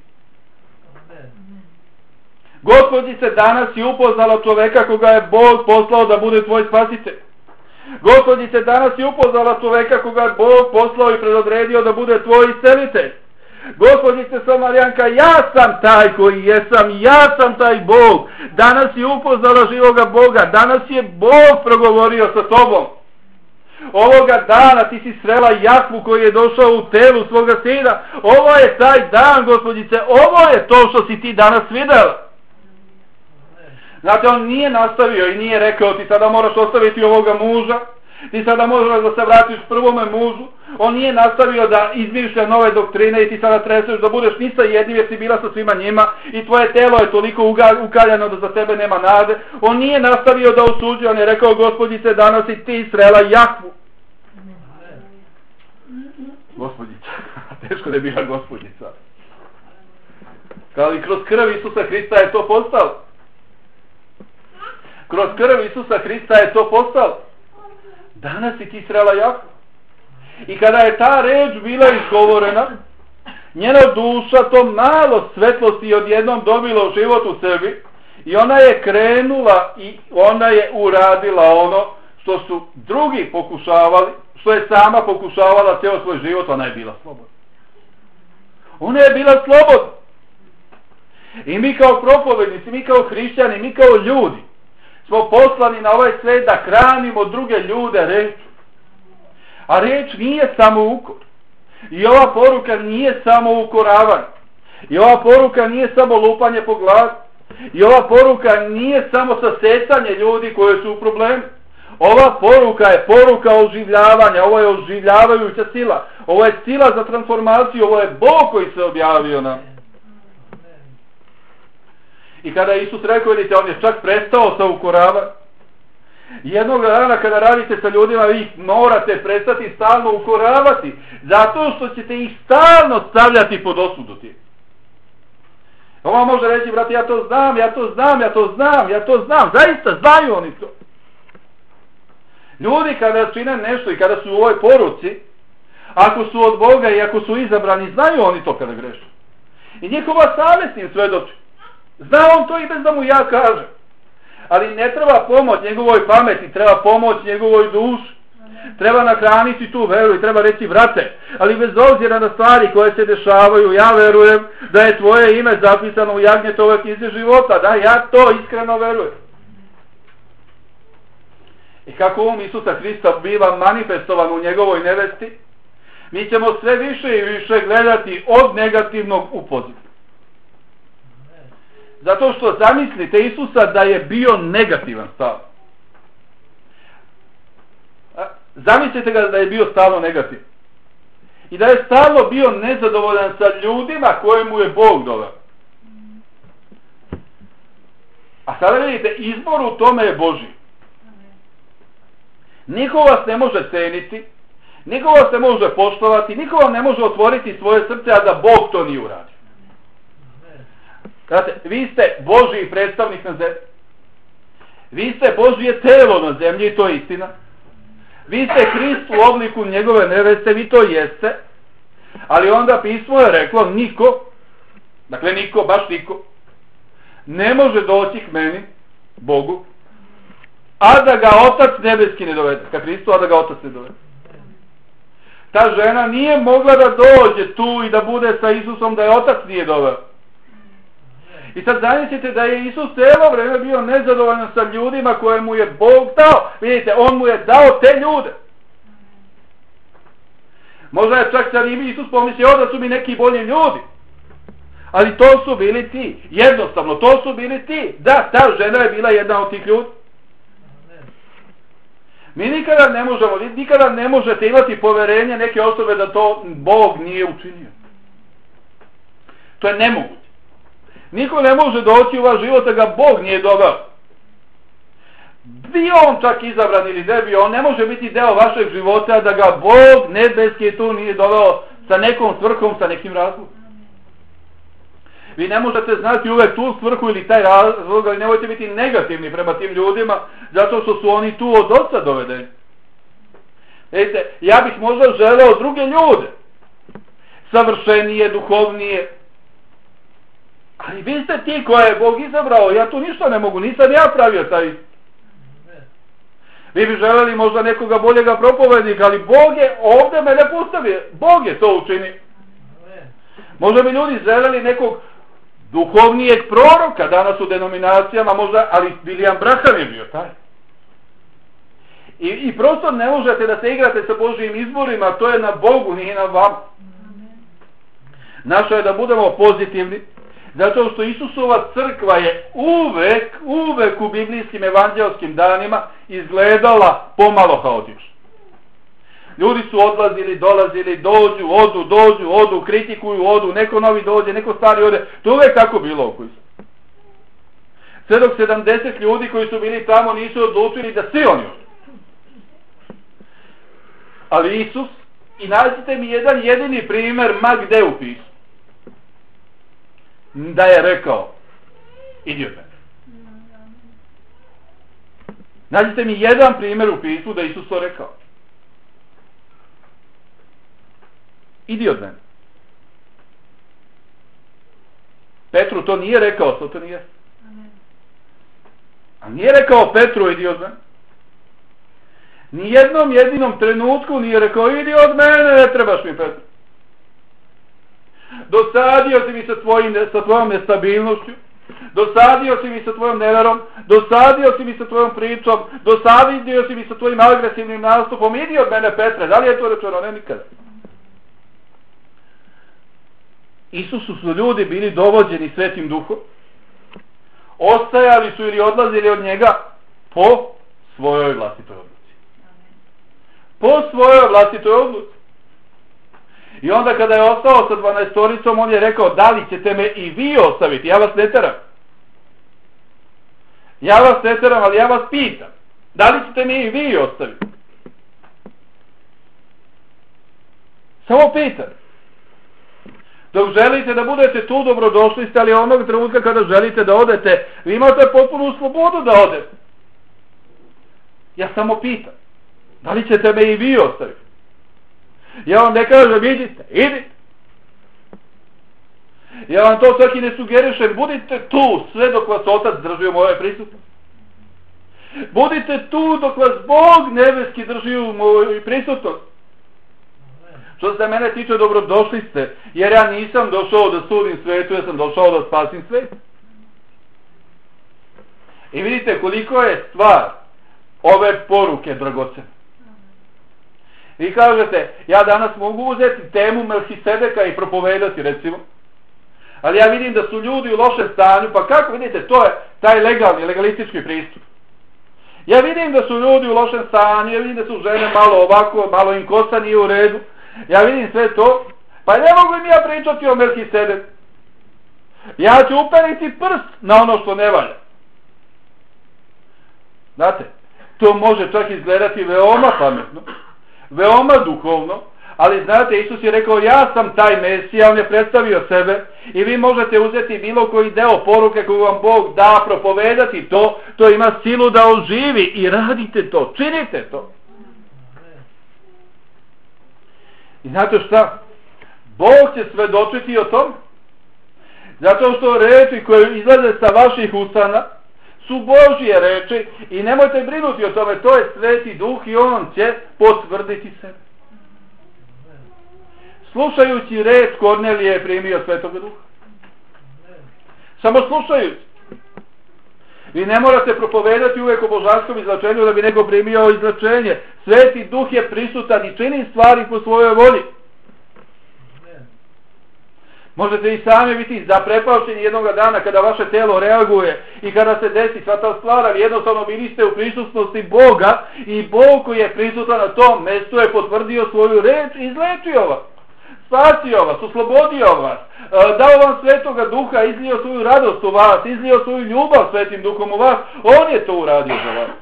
Gospođice, danas je upoznala čoveka koga je Bog poslao da bude tvoj spasitelj. Gospođice, danas je upoznala čoveka koga je Bog poslao i predodredio da bude tvoj iscelitelj. Gospođice Samarijanka, ja sam taj koji jesam, ja sam taj Bog. Danas je upoznala živoga Boga, danas je Bog progovorio sa tobom. Ovoga dana ti si srela Jahvu koji je došao u telu svoga sina. Ovo je taj dan, gospođice, ovo je to što si ti danas vidjela. Znate, on nije nastavio i nije rekao ti sada moraš ostaviti ovoga muža, ti sada moraš da se vratiš prvome mužu. On nije nastavio da izmišlja nove doktrine i ti sada treseš da budeš ni sa jednim jer si bila sa svima njima i tvoje telo je toliko ukaljano da za tebe nema nade. On nije nastavio da osuđuje, on je rekao, gospođice, danas si ti srela Jahvu. Gospođica, teško da je bila gospođica. Kao i kroz krv Isusa Hrista je to postalo. Kroz krv Isusa Hrista je to postalo. Danas si ti srela Jahvu. I kada je ta reč bila izgovorena, njena duša, to malo svetlosti odjednom dobilo život u sebi i ona je krenula i ona je uradila ono što su drugi pokušavali, što je sama pokušavala ceo svoj život, ona je bila slobodna. Ona je bila slobodna. I mi kao propovednici, mi kao hrišćani, mi kao ljudi smo poslani na ovaj svet da hranimo druge ljude rečju. A reč nije samo ukor. I ova poruka nije samo ukoravanje. I ova poruka nije samo lupanje po glavi. I ova poruka nije samo sasecanje ljudi koji su u problemu. Ova poruka je poruka oživljavanja. Ovo je oživljavajuća sila. Ovo je sila za transformaciju. Ovo je Bog koji se objavio nam. I kada je Isus rekao, vidite, on je čak prestao sa ukoravanjem. Jednog dana kada radite sa ljudima, vi ih morate prestati stalno ukoravati, zato što ćete ih stalno stavljati pod osudu ti. Ovo može reći, brate, ja to znam, ja to znam, ja to znam, ja to znam. Zaista znaju oni to. Ljudi kada čine nešto i kada su u ovoj poruci, ako su od Boga i ako su izabrani, znaju oni to kada greše. I njihova savjest im svedoči. Zna on to i bez da mu ja kažem. Ali ne treba pomoć njegovoj pameti, treba pomoć njegovoj duši. Treba nahraniti tu veru i treba reći, vrate, ali bez obzira na stvari koje se dešavaju, ja verujem da je tvoje ime zapisano u Jagnjetove knjizi života. Da, ja to iskreno verujem. I kako Isusa Hrista biva manifestovan u njegovoj nevesti, mi ćemo sve više i više gledati od negativnog u pozitivno. Zato što zamislite Isusa da je bio negativan stav. Zamislite ga da je bio stalno negativan. I da je stalno bio nezadovoljan sa ljudima koje mu je Bog doveo. A sada vidite, izbor u tome je Božji. Niko vas ne može ceniti, niko vas ne može poštovati, niko vam ne može otvoriti svoje srce, a da Bog to nije uradio. Znate, vi ste Božji predstavnik na zemlji. Vi ste Božje telo na zemlji i to je istina. Vi ste Hrist u obliku njegove neveste, vi to jeste. Ali onda pismo je reklo, niko, dakle niko, baš niko, ne može doći k meni, Bogu, a da ga Otac nebeski ne dovede. Ka Hristu, a da ga Otac ne dovede. Ta žena nije mogla da dođe tu i da bude sa Isusom da je Otac nije doveo. I sad zamislite da je Isus cijelo vreme bio nezadovoljan sa ljudima koje mu je Bog dao. Vidite, on mu je dao te ljude. Možda je čak sad i Isus pomislio da su mi neki bolji ljudi. Ali to su bili ti. Jednostavno, to su bili ti. Da, ta žena je bila jedna od tih ljudi. Mi nikada ne možete imati poverenje neke osobe da to Bog nije učinio. To je nemoguće. Niko ne može doći u vaš život da ga Bog nije doveo. Bio on čak izabran ili ne bio, on ne može biti deo vašeg života da ga Bog nebeski tu nije doveo sa nekom svrhom, sa nekim razlogom. Vi ne možete znati uvek tu svrhu ili taj razlog, ali nemojte biti negativni prema tim ljudima, zato što su oni tu od Oca dovedeni. Vidite, ja bih možda želeo druge ljude, savršenije, duhovnije, ali vi ste ti koje je Bog izabrao, ja tu ništa ne mogu, nisam ja pravio taj. Vi bi želeli možda nekoga boljega propovednika, ali Bog je ovdje mene postavio, Bog je to učinio. Možda bi ljudi želeli nekog duhovnijeg proroka danas u denominacijama, možda, ali William Branham je bio taj. I prosto ne možete da se igrate sa Božjim izborima, to je na Bogu, nije na vama. Naše je da budemo pozitivni, zato što Isusova crkva je uvek u biblijskim evanđelskim danima izgledala pomalo haotično. Ljudi su odlazili, dolazili, dođu, kritikuju, odu, neko novi dođe, neko stari ode. To je uvek tako bilo oko Isusa. Sve dok 70 ljudi koji su bili tamo nisu odlučili da svi oni odu. Ali Isus, i nađite mi jedan jedini primer ma gde u pisu, da je rekao, idi od mene. Nađite mi jedan primer u pisu da Isus to rekao. Idi od mene. Petru to nije rekao, to nije. A nije rekao Petru, idi od mene. Nijednom jedinom trenutku nije rekao, idi od mene, ne trebaš mi, Petru. Dosadio si mi sa tvojom nestabilnošću, dosadio si mi sa tvojom neverom, dosadio si mi sa tvojom pričom, dosadio si mi sa tvojim agresivnim nastupom, idi od mene, Petre. Da li je to rečeno? Ne, nikada. Isusu su ljudi bili dovođeni Svetim Duhom, ostajali su ili odlazili od njega po svojoj vlastitoj odluci. Po svojoj vlastitoj odluci. I onda kada je ostao sa 12-oricom, on je rekao, da li ćete me i vi ostaviti? Ja vas ne teram. Ali ja vas pitam, da li ćete me i vi ostaviti? Samo pitam. Dok želite da budete tu, dobrodošli ste, ali onog trenutka kada želite da odete, vi imate potpunu slobodu da odete. Ja samo pitam, da li ćete me i vi ostaviti? Ja vam ne kažem, idite. Ja vam to čak i ne sugerišem, budite tu sve dok vas Otac drži u mojoj prisutnosti. Budite tu dok vas Bog nebeski drži u mojoj prisutnosti. Što se mene tiče, dobrodošli ste, jer ja nisam došao da sudim svetu, ja sam došao da spasim svet. I vidite koliko je stvar ove poruke dragocene. Vi kažete, ja danas mogu uzeti temu Melhisedeka i propovedati, recimo. Ali ja vidim da su ljudi u lošem stanju, pa kako vidite, to je taj legalistički pristup. Ja vidim da su ljudi u lošem stanju, ja vidim da su žene malo ovako, malo im kosa nije u redu. Ja vidim sve to, pa ne mogu im ja pričati o Melhisedeku. Ja ću uperiti prst na ono što ne valja. Znate, to može čak izgledati veoma pametno, veoma duhovno, ali znate, Isus je rekao, ja sam taj Mesija, on je predstavio sebe i vi možete uzeti bilo koji deo poruke koju vam Bog da, propovedati to ima silu da oživi i radite to, činite to. I znate šta? Bog će svedočiti o tom, zato što reči koje izlaze sa vaših usana su Božje reči i nemojte brinuti o tome, to je Sveti Duh i on će potvrditi sebe. Slušajući reč Kornelije je primio Svetog Duha. Samo slušajući. Vi ne morate propovedati uvek o božanskom izlačenju da bi neko primio izlačenje. Sveti Duh je prisutan i čini stvari po svojoj volji. Možete i sami biti zaprepavšeni jednog dana kada vaše telo reaguje i kada se desi sva ta stvar, ali jednostavno bili ste u prisutnosti Boga i Bog koji je prisutan na tom mjestu je potvrdio svoju reč i izlečio vas. Spasio vas, oslobodio vas, dao vam Svetoga Duha, izlio svoju radost u vas, izlio svoju ljubav Svetim Duhom u vas, on je to uradio za vas.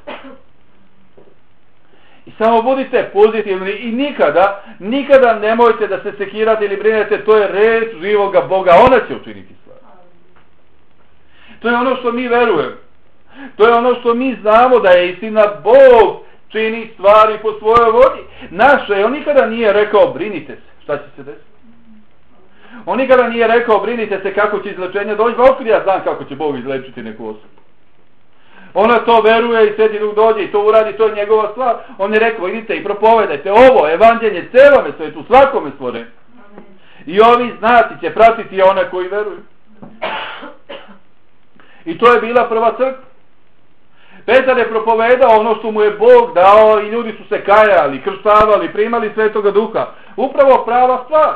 I samo budite pozitivni i nikada nemojte da se sekirate ili brinete, to je reč živoga Boga, ona će učiniti stvar. To je ono što mi verujemo. To je ono što mi znamo da je istina, Bog čini stvari po svojoj volji. Naše, on nikada nije rekao brinite se. Šta će se desiti? On nikada nije rekao brinite se kako će izlečenje doći, otkud ja znam kako će Bog izlečiti neku osobu. Ona to veruje i Sveti Duh dođe i to uradi, to je njegova stvar. On je rekao, idite i propovedajte ovo, evanđelje celome svetu, svakome stvorenju. I ovi znaci će pratiti one koji veruju. I to je bila prva crkva. Petar je propovedao ono što mu je Bog dao i ljudi su se kajali, krštavali, primali Svetoga Duha. Upravo prava stvar.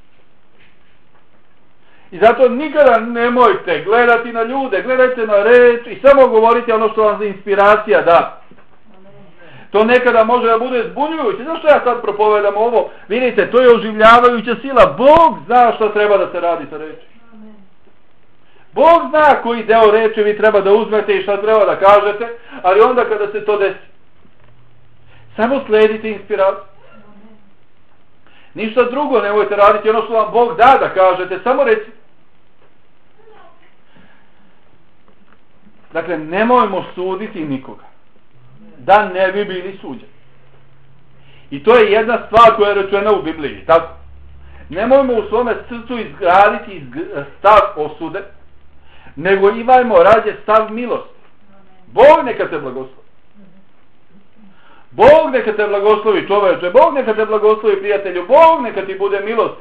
I zato nikada nemojte gledati na ljude, gledajte na reč i samo govorite ono što vam za inspiracija da. To nekada može da bude zbunjujuće. Zašto ja sad propovedam ovo? Vidite, to je oživljavajuća sila. Bog zna što treba da se radi sa reči. Bog zna koji deo reči vi treba da uzmete i šta treba da kažete, ali onda kada se to desi, samo sledite inspiraciju. Ništa drugo nemojte raditi, ono što vam Bog da kažete, samo reci. Dakle, nemojmo suditi nikoga, da ne bi bili suđeni. I to je jedna stvar koja je rečena u Bibliji, tako? Nemojmo u svome srcu izgraditi stav osude, nego imajmo rađe stav milosti. Bog neka te blagoslovi. Bog neka te blagoslovi čoveče, Bog neka te blagoslovi prijatelju, Bog neka ti bude milosti.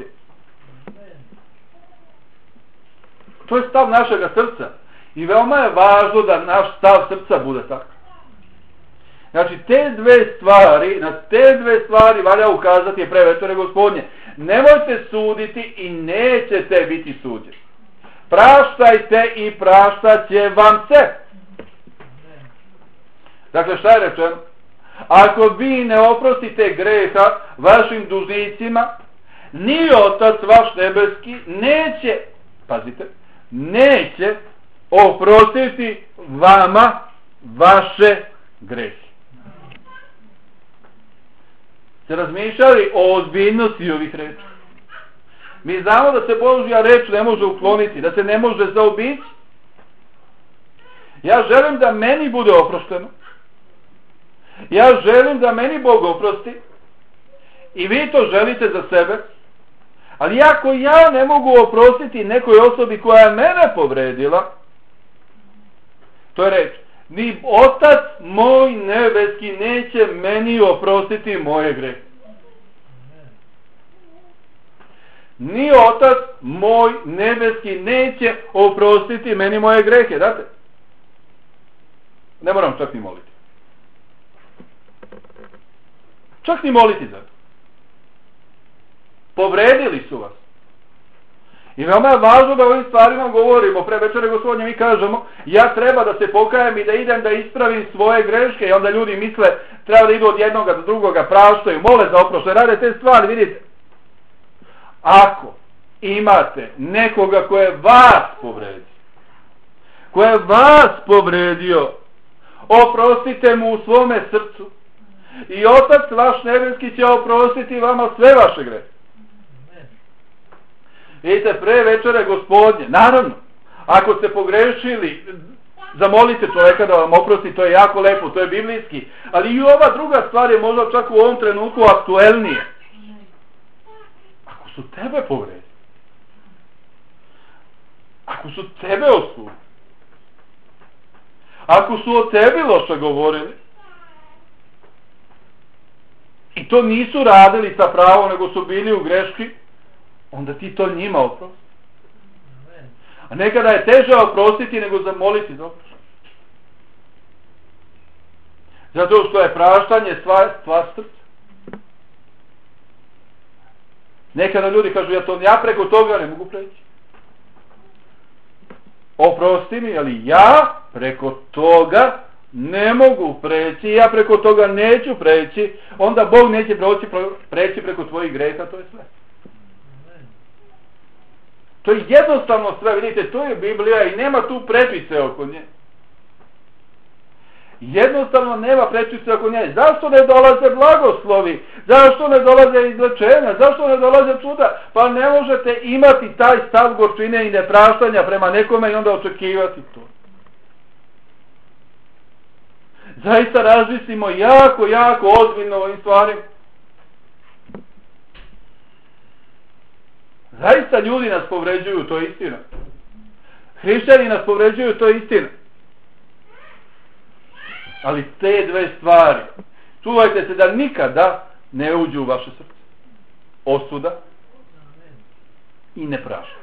To je stav našega srca. I veoma je važno da naš stav srca bude tako. Znači, na te dve stvari valja ukazati pre večere Gospodnje. Nemojte suditi i nećete biti suđeni. Praštajte i praštat će vam se. Dakle, šta je rečeno? Ako vi ne oprostite greha vašim dužnicima, ni Otac vaš nebeski neće, pazite, neće oprostiti vama vaše grehe. Ste razmišljali o ozbiljnosti ovih reči? Mi znamo da se Božja reč ne može ukloniti, da se ne može zaobići. Ja želim da meni bude oprošteno. Ja želim da meni Bog oprosti. I vi to želite za sebe. Ali ako ja ne mogu oprostiti nekoj osobi koja je mene povredila, to je reč, ni Otac moj nebeski neće meni oprostiti moje grehe. Ni Otac moj nebeski neće oprostiti meni moje grehe, date? Ne moram čak ni moliti. Čak ni moliti za to. Povredili su vas. I veoma je važno da o ovim stvarima govorimo. Pre večere Gospodnje mi kažemo, ja treba da se pokajem i da idem da ispravim svoje greške. I onda ljudi misle, treba da idu od jednoga do drugoga, praštaju, mole za oproštaj, rade te stvari, vidite. Ako imate nekoga koje vas povredio, oprostite mu u svome srcu. I Otac vaš nebeski će oprostiti vama sve vaše grehe. Vidite, pre večere Gospodnje, naravno, ako ste pogrešili, zamolite čovjeka da vam oprosti, to je jako lepo, to je biblijski, ali i ova druga stvar je možda čak u ovom trenutku aktuelnije. Ako su tebe povredili, ako su tebe osudili, ako su o tebi loše govorili, i to nisu radili sa pravom, nego su bili u greški, onda ti to njima oprosti. A nekada je teže oprostiti nego zamoliti za oproštaj. Zato što je praštanje stvar srca. Nekada ljudi kažu, ja preko toga ne mogu preći. oprosti mi, ali ja preko toga ne mogu preći, ja preko toga neću preći, onda Bog neće preći preko tvojih greha, to je sve. To je jednostavno sve, vidite, to je Biblija i nema tu prepice oko nje. Jednostavno nema prečice oko nje. Zašto ne dolaze blagoslovi? Zašto ne dolaze izlečenja? Zašto ne dolaze čuda? Pa ne možete imati taj stav gorčine i nepraštanja prema nekome i onda očekivati to. Zaista razmislimo jako, jako ozbiljno o ovim stvarima. Zaista ljudi nas povređuju, to je istina. Hrišćani nas povređuju, to je istina. Ali te dve stvari, čuvajte se da nikada ne uđu u vaše srce. Osuda i nepraštanje.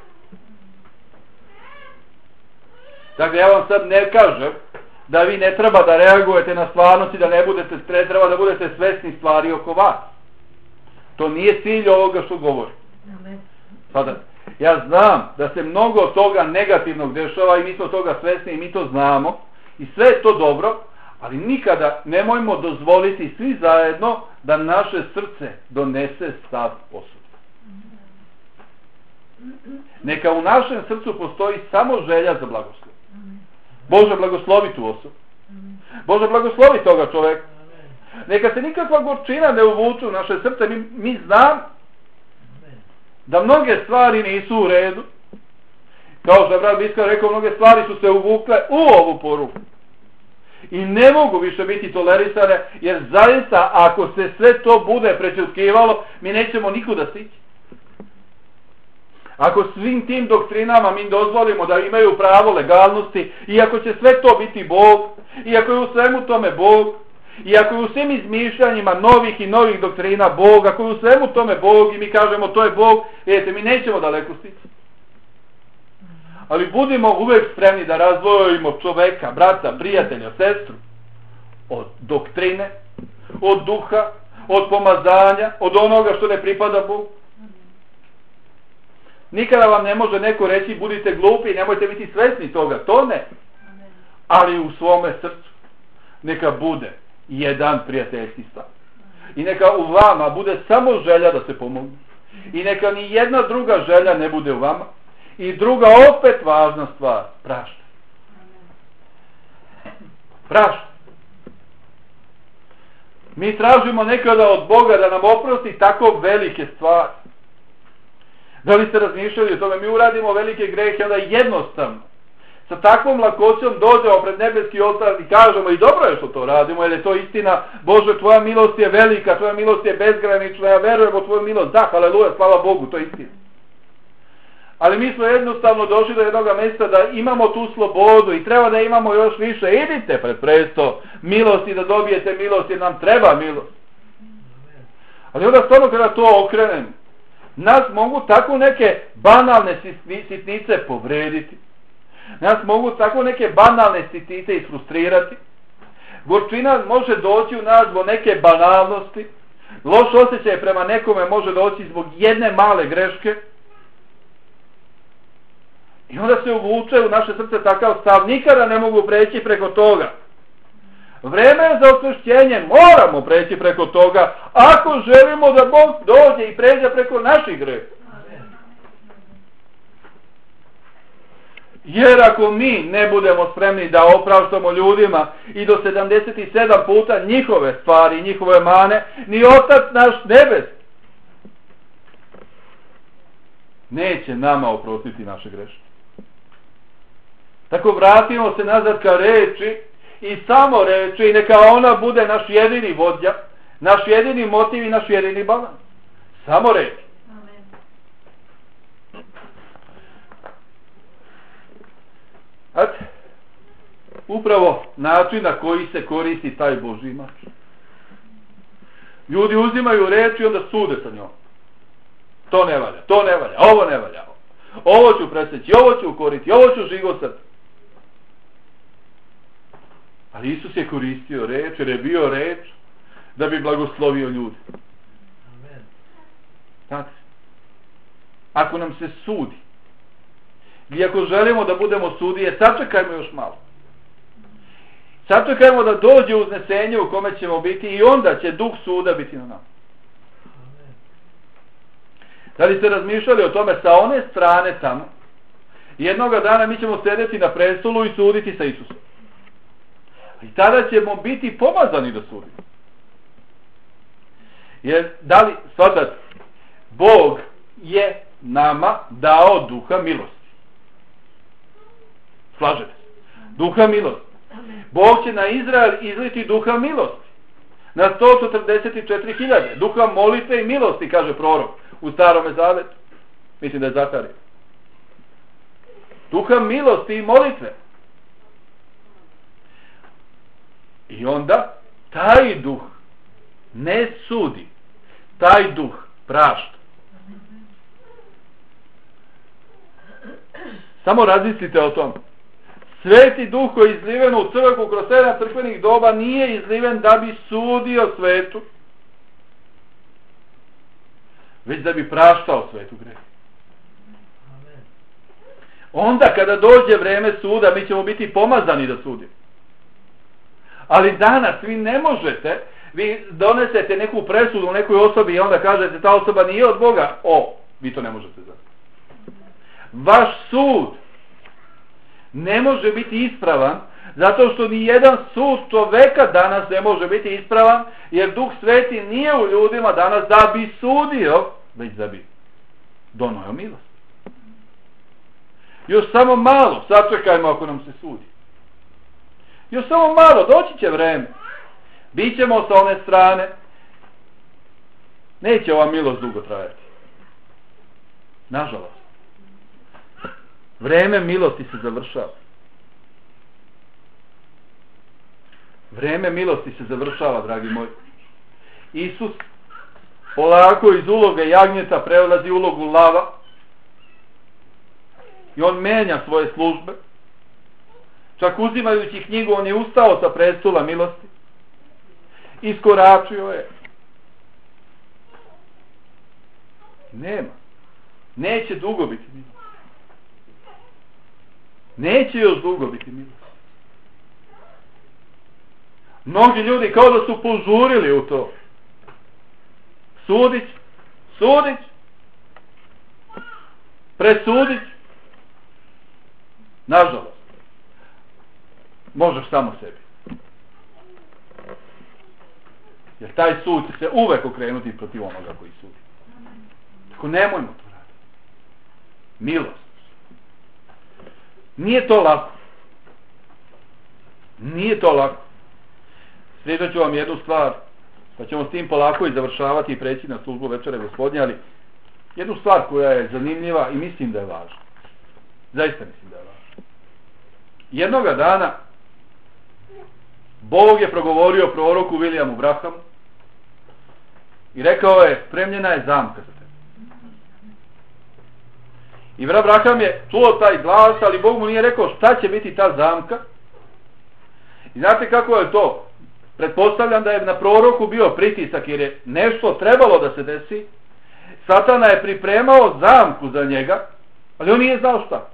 Dakle, ja vam sad ne kažem da vi ne treba da reagujete na stvarnosti, da ne treba da budete svesni stvari oko vas. To nije cilj ovoga što govorim. Sada, ja znam da se mnogo toga negativnog dešava i mi smo toga svesni i mi to znamo i sve je to dobro, ali nikada nemojmo dozvoliti svi zajedno da naše srce donese stav osude. Neka u našem srcu postoji samo želja za blagoslov. Bože, blagoslovi tu osobu. Bože, blagoslovi toga čoveka. Neka se nikakva gorčina ne uvuče u naše srce. Mi znam da mnoge stvari nisu u redu. Kao što je brat Biskar rekao, mnoge stvari su se uvukle u ovu poruku. I ne mogu više biti tolerisane, jer zaista ako se sve to bude prećutkivalo, mi nećemo nikuda stići. Ako svim tim doktrinama mi dozvolimo da imaju pravo legalnosti, i ako će sve to biti Bog, i ako je u svemu tome Bog, i ako je u svim izmišljanjima novih i novih doktrina Bog, ako je u svemu tome Bog i mi kažemo to je Bog, vidite, mi nećemo daleko stići. Ali budimo uvek spremni da razdvojimo čoveka, brata, prijatelja, sestru od doktrine, od duha, od pomazanja, od onoga što ne pripada Bogu. Nikada vam ne može neko reći budite glupi i nemojte biti svesni toga, to ne. Ali u svome srcu neka bude jedan prijateljski stav. I neka u vama bude samo želja da se pomogne. I neka ni jedna druga želja ne bude u vama. I druga opet važna stvar, prašta. Prašta. Mi tražimo nekada od Boga da nam oprosti tako velike stvari. Da li ste razmišljali o tome? Mi uradimo velike grehe, onda jednostavno. Sa takvom lakoćom dođemo pred nebeski oltar i kažemo i dobro je što to radimo, jer je to istina. Bože, tvoja milost je velika, tvoja milost je bezgranična, ja verujem u tvoju milost. Da, haleluja, slava Bogu, to je istina. Ali mi smo jednostavno došli do jednog mjesta da imamo tu slobodu i treba da imamo još više. Idite pred presto milosti da dobijete milost jer nam treba milost. Ali onda stvarno kada to okrenem, nas mogu tako neke banalne sitnice povrediti. Nas mogu tako neke banalne sitnice isfrustrirati. Gorčina može doći u nas zbog neke banalnosti. Loš osjećaj prema nekome može doći zbog jedne male greške. I onda se uvuče u naše srce takav stav, nikada ne mogu preći preko toga. Vreme je za osvešćenje, moramo preći preko toga, ako želimo da Bog dođe i pređe preko naših greha. Jer ako mi ne budemo spremni da opraštamo ljudima i do 77 puta njihove stvari, njihove mane, ni Otac naš nebes neće nama oprostiti naše greške. Tako vratimo se nazad ka reči i samo reči i neka ona bude naš jedini vodja, naš jedini motiv i naš jedini balans. Samo reči. Upravo način na koji se koristi taj Božji mač. Ljudi uzimaju reči i onda sude sa njom. To ne valja, to ne valja, ovo ne valja. Ovo ću preseći, ovo ću ukoriti, ovo ću živosati. Ali Isus je koristio reč, jer je bio reč da bi blagoslovio ljudi. Amen. Ako nam se sudi, I ako želimo da budemo sudije, sačekajmo još malo. Sačekajmo da dođe uznesenje u kome ćemo biti i onda će duh suda biti na nama. Da li ste razmišljali o tome sa one strane tamo? Jednoga dana mi ćemo sedeti na prestolu i suditi sa Isusom. I tada ćemo biti pomazani da sudimo. Jer da li, shvatate, Bog je nama dao duha milosti. Slažete se? Duha milosti. Bog će na Izrael izliti duha milosti. Na 144.000. Duha molitve i milosti, kaže prorok u Starome Zavetu. Mislim da je Zakarija. Duha milosti i molitve. I onda taj duh ne sudi. Taj duh prašta. Samo razmislite o tom. Sveti duh koji je izliven u crkvu kroz 7 crkvenih doba nije izliven da bi sudio svetu, već da bi praštao svetu greh. Onda kada dođe vreme suda, mi ćemo biti pomazani da sudimo. Ali danas vi ne možete, vi donesete neku presudu u nekoj osobi i onda kažete ta osoba nije od Boga. Vi to ne možete znati. Vaš sud ne može biti ispravan, zato što ni jedan sud čoveka danas ne može biti ispravan, jer Duh Sveti nije u ljudima danas da bi sudio, već da bi donio milost. Još samo malo, sačekajmo ako nam se sudi. Još samo malo, doći će vreme. Bićemo sa one strane. Neće ova milost dugo trajati. Nažalost. Vreme milosti se završava. Vreme milosti se završava, dragi moji. Isus polako iz uloge jagnjeta prelazi u ulogu lava. I on menja svoje službe. Čak uzimajući knjigu, on je ustao sa prestola milosti. Iskoračio je. Nema. Neće dugo biti milost. Neće još dugo biti milost. Mnogi ljudi kao da su požurili u to. Sudić, sudić, presudić. Nažalost, možeš samo sebi. Jer taj sud će se uvek okrenuti protiv onoga koji sudi. Tako nemojmo to raditi. Milost. Nije to lako. Nije to lako. Slijedit ću vam jednu stvar, pa ćemo s tim polako i završavati i preći na službu večere Gospodnje, ali jednu stvar koja je zanimljiva i mislim da je važna. Zaista mislim da je važna. Jednoga dana Bog je progovorio proroku Williamu Branhamu i rekao je, spremljena je zamka za tebe. I Branham je čuo taj glas, ali Bog mu nije rekao šta će biti ta zamka. I znate kako je to? Pretpostavljam da je na proroku bio pritisak jer je nešto trebalo da se desi. Satana je pripremao zamku za njega, ali on nije znao šta.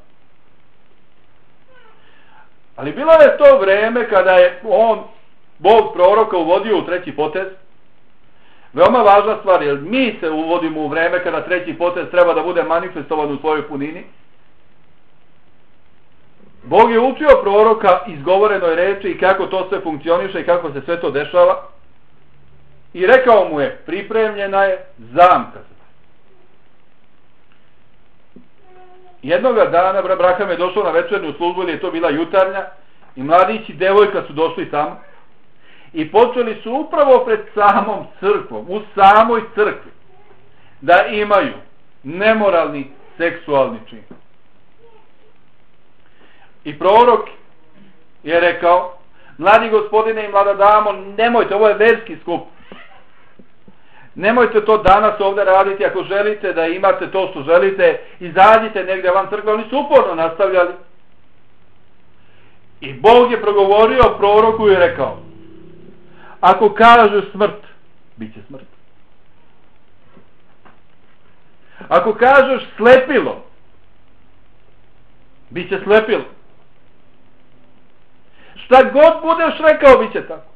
Ali bilo je to vreme kada je Bog proroka uvodio u treći potez. Veoma važna stvar, jer mi se uvodimo u vreme kada treći potez treba da bude manifestovan u svojoj punini. Bog je učio proroka izgovorenoj reči i kako to sve funkcioniše i kako se sve to dešava. I rekao mu je, pripremljena je zamka. Jednoga dana Branham je došao na večernju službu, ili je to bila jutarnja, i mladić i devojka su došli tamo i počeli su upravo pred samom crkvom, u samoj crkvi, da imaju nemoralni seksualni čin. I prorok je rekao, mladi gospodine i mlada damo, nemojte, ovo je verski skup. Nemojte to danas ovdje raditi, ako želite da imate to što želite, izađite negdje van crkve. Oni su uporno nastavljali. I Bog je progovorio proroku i rekao, ako kažeš smrt, bit će smrt. Ako kažeš slepilo, Biće slepilo. Šta god budeš rekao, bit će tako.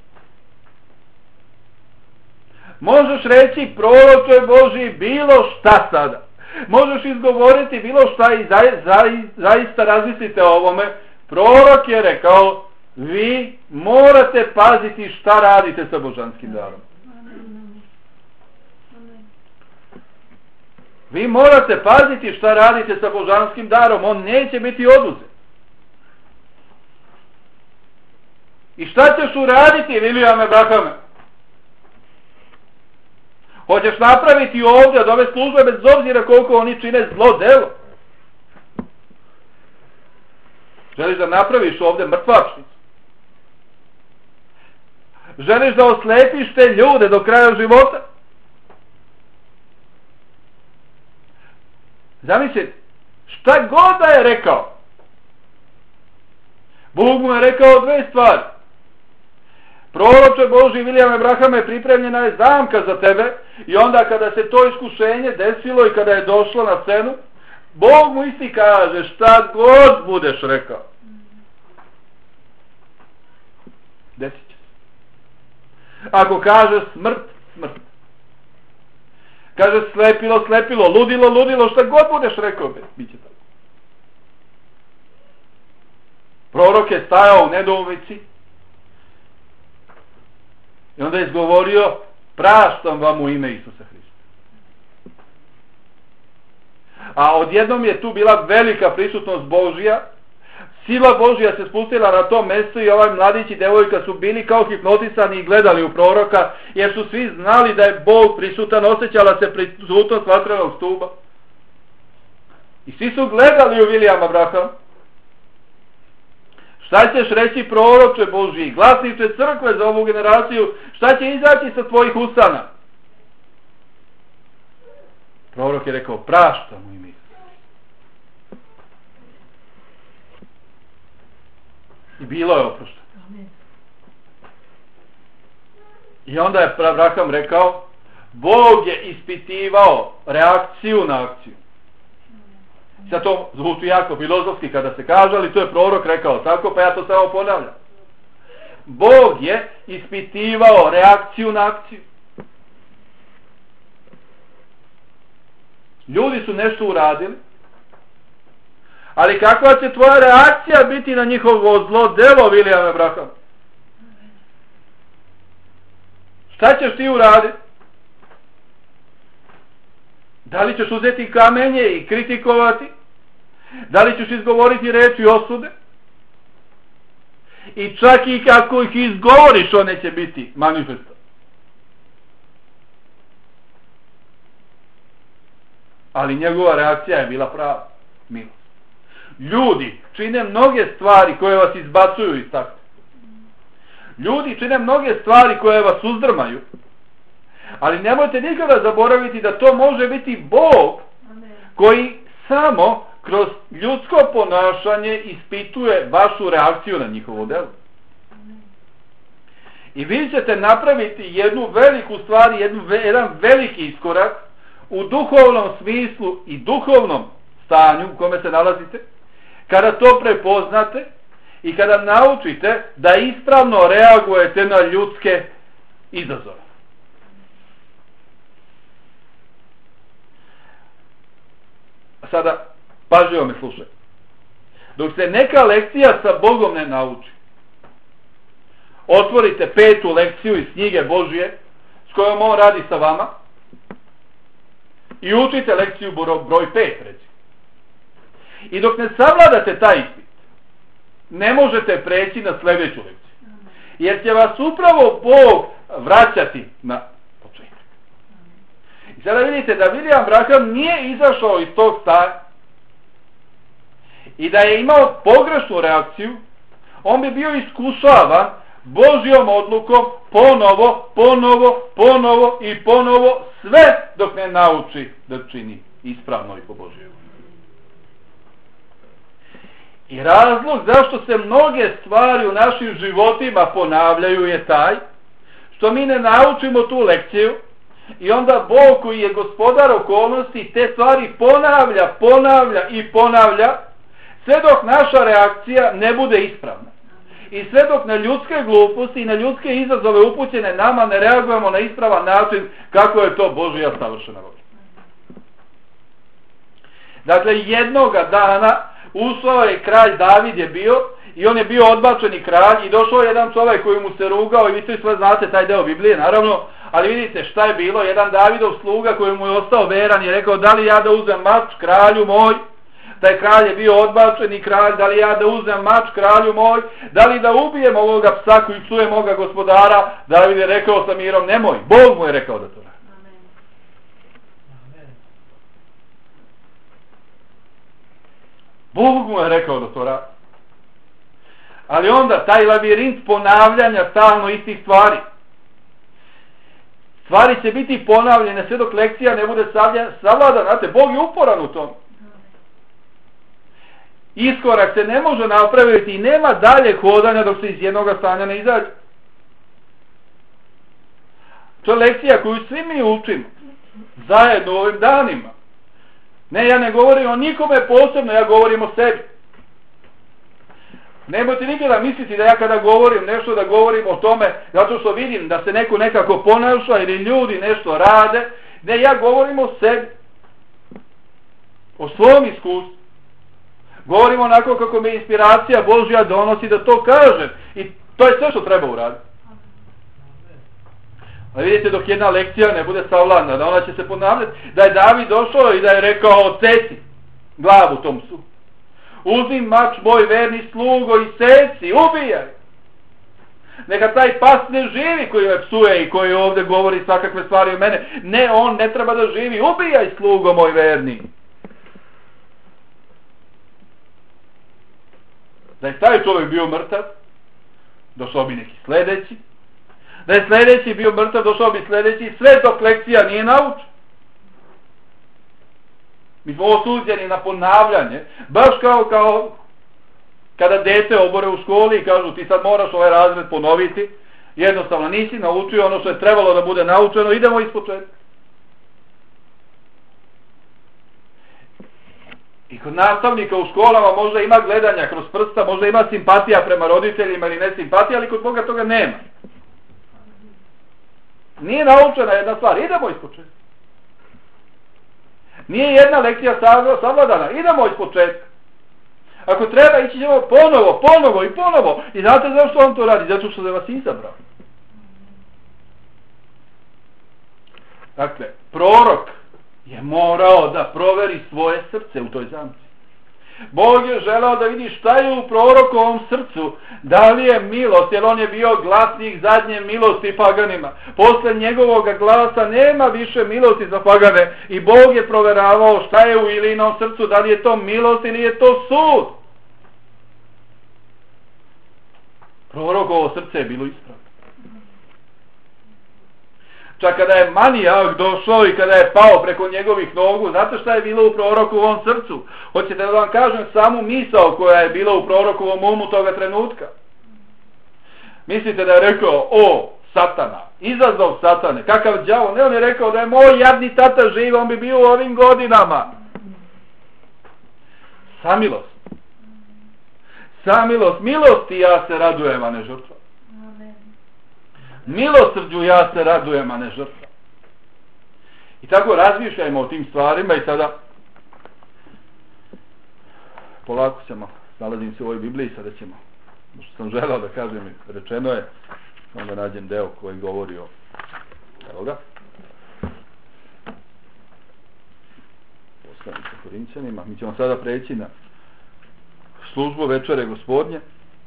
Možeš reći proroče Božji bilo šta sada. Možeš izgovoriti bilo šta i zaista razmislite o ovome. Prorok je rekao, vi morate paziti šta radite sa božanskim darom. Vi morate paziti šta radite sa božanskim darom. On neće biti oduzet. I šta ćeš uraditi, Vilijame Brahame? Hoćeš napraviti ovdje od ove službe bez obzira koliko oni čine zlo delo? Želiš da napraviš ovdje mrtvačnicu? Želiš da oslepiš te ljude do kraja života? Zamislite, šta god da je rekao, Bog mu je rekao dve stvari. Proroče Božji Vilijame Brahame, pripremljena je zamka za tebe, i onda kada se to iskušenje desilo i kada je došlo na scenu, Bog mu isti kaže, šta god budeš rekao, desit će se. Ako kaže smrt, smrt. Kaže slepilo, slepilo, ludilo, ludilo, šta god budeš rekao, bit će tako. Prorok je stajao u nedoumici i onda je izgovorio, praštam vam u ime Isusa Hrista. A odjednom je tu bila velika prisutnost Božja, sila Božja se spustila na to mjesto i ovaj mladić i devojka su bili kao hipnotisani i gledali u proroka, jer su svi znali da je Bog prisutan, osjećala se prisutnost vatrenog stuba. I svi su gledali u Vilijama Brahama. Šta ćeš reći proroče Božji, glasniče crkve za ovu generaciju, šta će izaći sa tvojih usana? Prorok je rekao, praštam u ime. I bilo je oprošteno. I onda je Abraham rekao, Bog je ispitivao reakciju na akciju. Sad to zvuči jako filozofski kada se kaže, ali to je prorok rekao tako, pa ja to samo ponavljam. Bog je ispitivao reakciju na akciju. Ljudi su nešto uradili, ali kakva će tvoja reakcija biti na njihovo zlo delo, Vilijame Braham? Šta ćeš ti uraditi? Da li ćeš uzeti kamenje i kritikovati? Da li ćeš izgovoriti reči osude? I čak i kako ih izgovoriš, one će biti manifestovane. Ali njegova reakcija je bila prava, milost. Ljudi čine mnoge stvari koje vas izbacuju iz takve. Ljudi čine mnoge stvari koje vas uzdrmaju. Ali nemojte nikada zaboraviti da to može biti Bog koji samo kroz ljudsko ponašanje ispituje vašu reakciju na njihovo delo. I vi ćete napraviti jednu veliku stvar, jedan veliki iskorak u duhovnom smislu i duhovnom stanju u kome se nalazite, kada to prepoznate i kada naučite da ispravno reagujete na ljudske izazove. A sada, pažljivo me slušaj. Dok se neka lekcija sa Bogom ne nauči, otvorite 5. lekciju iz knjige Božje s kojom on radi sa vama i učite lekciju broj 5, recimo. I dok ne savladate taj ispit, ne možete preći na sljedeću lekciju. Jer će vas upravo Bog vraćati na početak. I sada vidite da Vilijam Braham nije izašao iz tog stanja i da je imao pogrešnu reakciju, on bi bio iskušavan Božjom odlukom ponovo i ponovo, sve dok ne nauči da čini ispravno i po Božjoj. I razlog zašto se mnoge stvari u našim životima ponavljaju je taj što mi ne naučimo tu lekciju i onda Bog koji je gospodar okolnosti te stvari ponavlja Sve dok naša reakcija ne bude ispravna. I sve dok na ljudske gluposti i na ljudske izazove upućene nama ne reagujemo na ispravan način kako je to Božja savršena volja. Dakle, jednoga dana ušao je kralj David je bio i on je bio odbačeni kralj i došao jedan čovjek koji mu se rugao i vi svi sve znate taj deo Biblije naravno, ali vidite šta je bilo, jedan Davidov sluga koji mu je ostao veran i je rekao da li ja da uzem mač kralju moj, taj kralj je bio odbačeni kralj, da li ja da uzem mač kralju moj, da li da ubijem ovoga psa koji psuje moga gospodara, David je rekao sa mirom nemoj, Bog mu je rekao da to radi. Bog mu je rekao da to radi. Ali onda taj lavirint ponavljanja stalno istih stvari. Stvari će biti ponavljene sve dok lekcija ne bude savladana. Znate, Bog je uporan u tom. Iskorak se ne može napraviti i nema dalje hodanja dok se iz jednog stanja ne izađe. To je lekcija koju svi mi učimo. Zajedno u ovim danima. Ne, ja ne govorim o nikome posebno, ja govorim o sebi. Nemojte nikada misliti da ja kada govorim nešto da govorim o tome zato što vidim da se neko nekako ponaša ili ljudi nešto rade. Ne, ja govorim o sebi. O svom iskustvu. Govorim onako kako me inspiracija Božja donosi da to kažem. I to je sve što treba uraditi. A vidite, dok jedna lekcija ne bude savladana, da ona će se ponavljati, da je David došao i da je rekao seci glavu tom psu. Uzmi mač moj verni slugo i seci, ubijaj. Neka taj pas ne živi koji me psuje i koji ovdje govori svakakve stvari o mene. Ne, on ne treba da živi, ubijaj slugo moj verni. Da je taj čovjek bio mrtav, došao bi neki sljedeći. Da je sljedeći bio mrtav, došao bi sljedeći, sve dok lekcija nije naučena. Mi smo osuđeni na ponavljanje, baš kao kada dete obore u školi i kažu ti sad moraš ovaj razred ponoviti, jednostavno nisi naučio ono što je trebalo da bude naučeno, idemo ispočetka. I kod nastavnika u školama možda ima gledanja kroz prsta, možda ima simpatija prema roditeljima ili ne simpatija, ali kod Boga toga nema. Nije naučena jedna stvar, idemo ispočetka. Nije jedna lekcija savladana, idemo ispočetka. Ako treba, ići ćemo ponovo. I znate zašto on to radi? Zato što je vas izabrao. Dakle, prorok je morao da proveri svoje srce u toj zamci. Bog je želao da vidi šta je u prorokovom srcu, da li je milost, jer on je bio glasnik zadnje milosti paganima. Posle njegovog glasa nema više milosti za pagane i Bog je proveravao šta je u Ilinom srcu, da li je to milost ili je to sud. Prorokovo srce je bilo ispravno. Čak kada je manijak došao i kada je pao preko njegovih nogu, znate šta je bilo u prorokovom srcu? Hoćete da vam kažem samu misao koja je bila u prorokovom umu toga trenutka? Mislite da je rekao, o, satana, izazov satane, kakav đavo? Ne, on je rekao da je moj jadni tata živ, on bi bio u ovim godinama. Samilost, milosti ja se radujem, a ne žrtva. Milosrđu ja se radujem, a ne žrtva. I tako razmišljajmo o tim stvarima i sada polako ćemo, nalazim se u ovoj Bibliji, sada ćemo, što sam želao da kažem, rečeno je, onda nađem deo koji govori o, evo ga, poslanim sa Korinćanima. Mi ćemo sada preći na službu večere Gospodnje.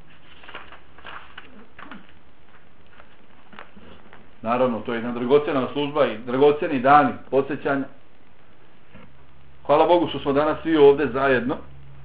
Naravno, to je jedna dragocjena služba i dragocjeni dani podsjećanja. Hvala Bogu što smo danas svi ovdje zajedno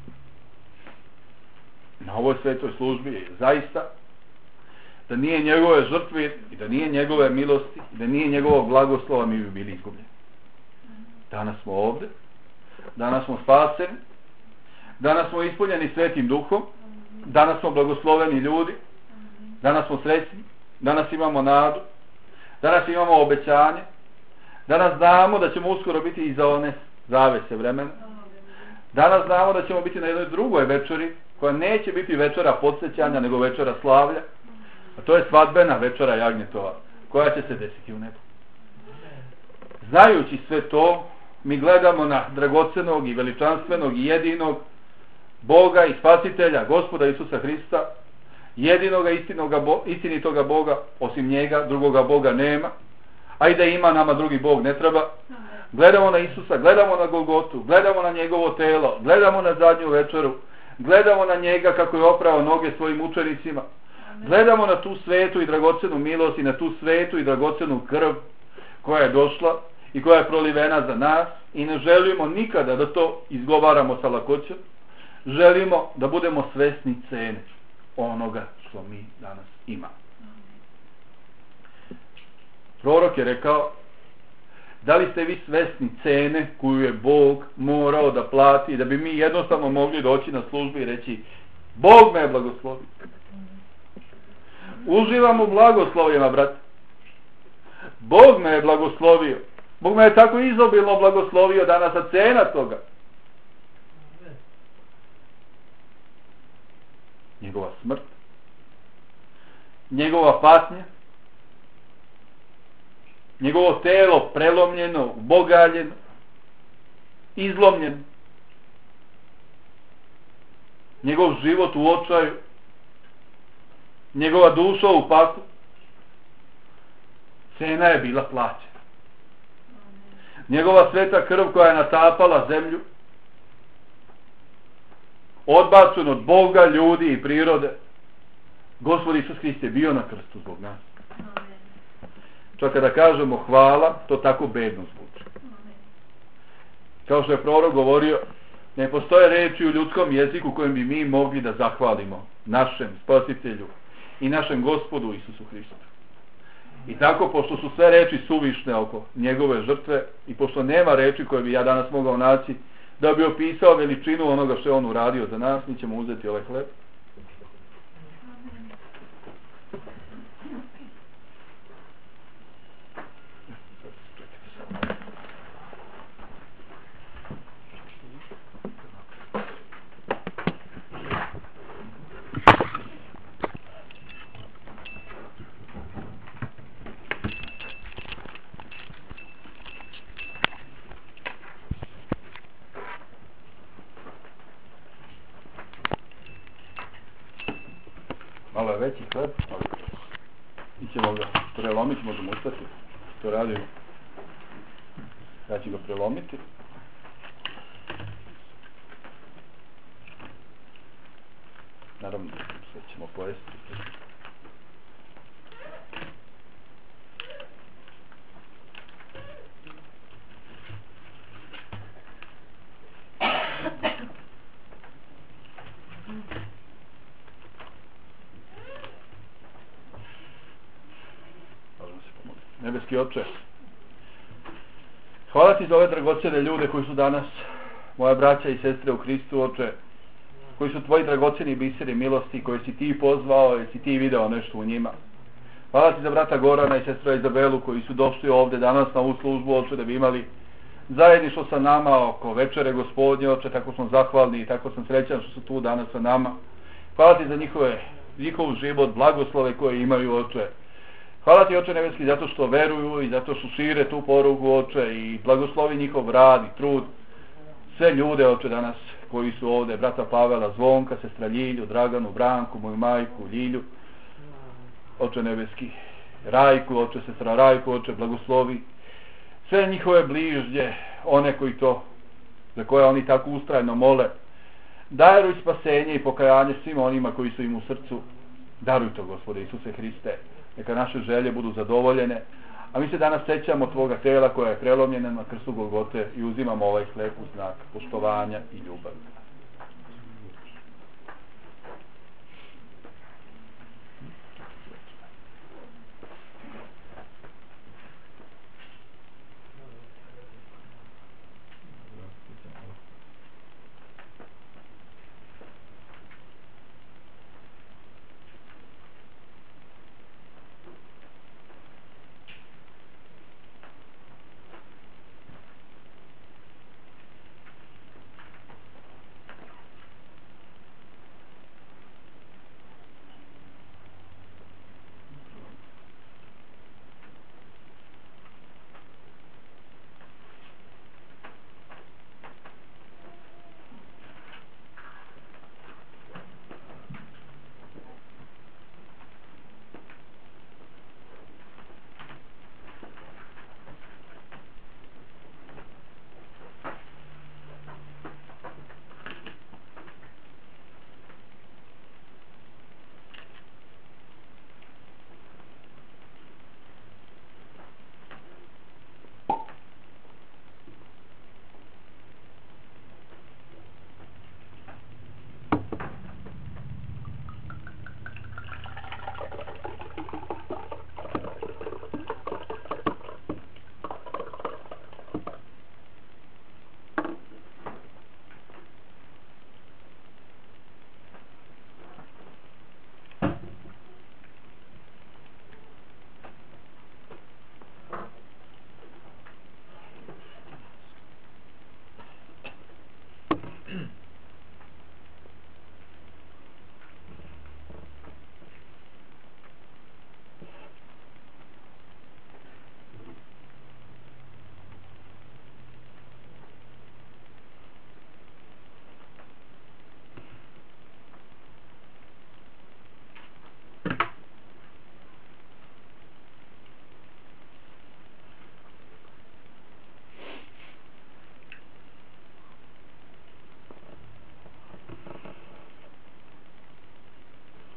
na ovoj svetoj službi. Zaista, da nije njegove žrtve i da nije njegove milosti i da nije njegovog blagoslova, mi bi bili izgubljeni. Danas smo ovdje, danas smo spaseni, danas smo ispunjeni Svetim Duhom, danas smo blagosloveni ljudi, danas smo srećni, danas imamo nadu, danas imamo obećanje, danas znamo da ćemo uskoro biti iza one zavese vremena, Danas znamo da ćemo biti na jednoj drugoj večeri, koja neće biti večera podsjećanja, nego večera slavlja. A to je svadbena večera jagnjetova, koja će se desiti u nebu. Znajući sve to, mi gledamo na dragocenog i veličanstvenog i jedinog Boga i Spasitelja, Gospoda Isusa Hrista, jedinoga istinitoga Boga, osim njega drugoga Boga nema, a i da ima nama drugi Bog ne treba. Gledamo na Isusa, gledamo na Golgotu, gledamo na njegovo telo, gledamo na zadnju večeru, gledamo na njega kako je oprao noge svojim učenicima, gledamo na tu svetu i dragocenu milost i na tu svetu i dragocenu krv koja je došla i koja je prolivena za nas i ne želimo nikada da to izgovaramo sa lakoćom. Želimo da budemo svesni cene onoga što mi danas imamo. Prorok je rekao, da li ste vi svesni cene koju je Bog morao da plati da bi mi jednostavno mogli doći na službu i reći Bog me je blagoslovio. Uživam u blagoslovima, brate. Bog me je blagoslovio. Bog me je tako izobilno blagoslovio danas, a cena toga. Njegova smrt, njegova patnja, njegovo telo prelomljeno, ubogaljeno, izlomljeno, njegov život u očaju, njegova duša u paklu, cena je bila plaćena. Njegova sveta krv koja je natapala zemlju, odbačen od Boga, ljudi i prirode, Gospod Isus Hrist je bio na krstu zbog nas. Čak kada kažemo hvala, to tako bedno zvuči. Kao što je prorok govorio, ne postoje reči u ljudskom jeziku kojim bi mi mogli da zahvalimo našem Spasitelju i našem Gospodu Isusu Hristu. I tako, pošto su sve reči suvišne oko njegove žrtve i pošto nema reči koje bi ja danas mogao naći da bi opisao veličinu onoga što je on uradio za nas, mi ćemo uzeti ovaj hleb. Malo je veći hleb, ali mi ćemo ga prelomiti, možemo ustati, to radimo. Ja ću ga prelomiti. Naravno, sve ćemo pojesti. Nebeski Oče, hvala ti za ove dragocene ljude koji su danas moja braća i sestre u Hristu, Oče, koji su tvoji dragoceni biseri milosti, koji si ti pozvao i si ti video nešto u njima. Hvala ti za brata Gorana i sestra Izabelu koji su došli ovdje danas na ovu službu, Oče, da bi imali zajedništvo sa nama oko večere Gospodnje, Oče, tako smo zahvalni i tako sam srećan što su tu danas sa nama. Hvala ti za njihov život, blagoslove koje imaju, Oče. Hvala ti, Oče nebeski, zato što veruju i zato što šire tu poruku, Oče, i blagoslovi njihov rad i trud. Sve ljude, Oče, danas koji su ovdje, brata Pavela, Zvonka, sestra Ljilju, Draganu, Branku, moju majku, Ljilju, Oče nebeski, Rajku, Oče, sestra Rajku, Oče, blagoslovi sve njihove bližnje, one koji to, za koje oni tako ustrajno mole. Daruj spasenje i pokajanje svima onima koji su im u srcu. Daruj to, Gospode Isuse Hriste. Neka naše želje budu zadovoljene. A mi se danas sećamo tvoga tela koja je prelomljena na krstu Golgote i uzimamo ovaj hleb u znak poštovanja i ljubavi.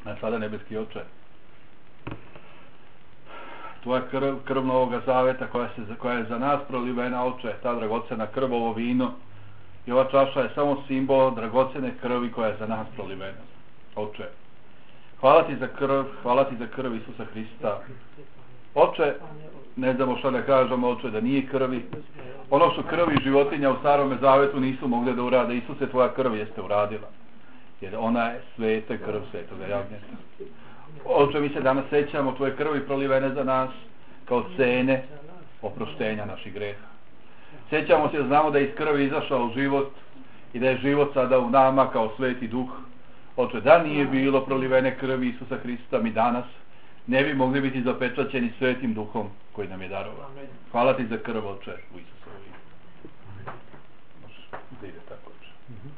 Na sada nebeski Oče, tvoja krv Novoga Zaveta koja je za nas prolivena, Oče, ta dragocena krv, ovo vino i ova čaša je samo simbol dragocene krvi koja je za nas prolivena, Oče. Hvala ti za krv Isusa Hrista. Oče, ne znamo šta da kažemo, Oče, da nije krvi. Ono što krvi životinja u Starome Zavetu nisu mogli da urade, Isuse, tvoja krv jeste uradila. Jer ona je sveta krv svetoga jagnjeta. Oče, mi se danas sećamo tvoje krvi prolivene za nas kao cene oproštenja naših greha. Sećamo se, znamo da je iz krvi izašao život i da je život sada u nama kao sveti duh. Oče, da nije bilo prolivene krvi Isusa Hrista, mi danas ne bi mogli biti zapečaćeni svetim duhom koji nam je darovan. Hvala ti za krv, Oče, u Isusovu ime. Može da ide tako, Oče.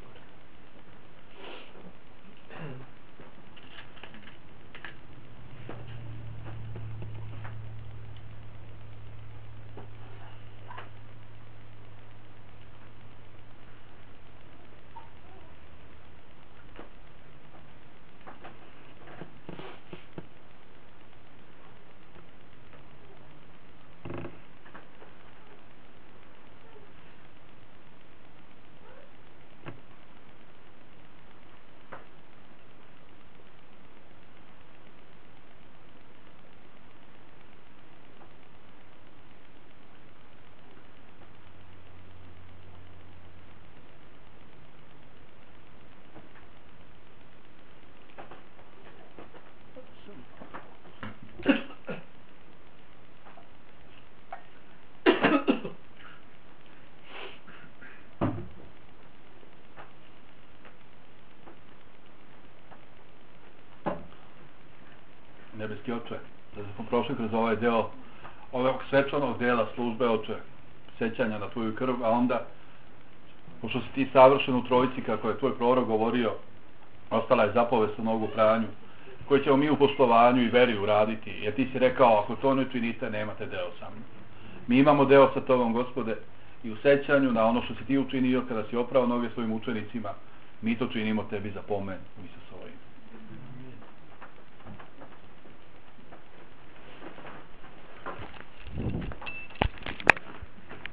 Nebeski Oče, da smo prošli kroz ovaj deo ovog svečanog dela službe, Oče, sećanja na tvoju krv, a onda, pošto si ti savršen u trojici, kako je tvoj prorok govorio, ostala je zapovest u nogu pranju, koju ćemo mi u poštovanju i veri uraditi, jer ti si rekao, ako to ne činite, nemate deo sa mnom. Mi imamo deo sa tobom, Gospode, i u sećanju na ono što si ti učinio kada si oprao noge svojim učenicima, mi to činimo tebi za pomen u Isusovo ime.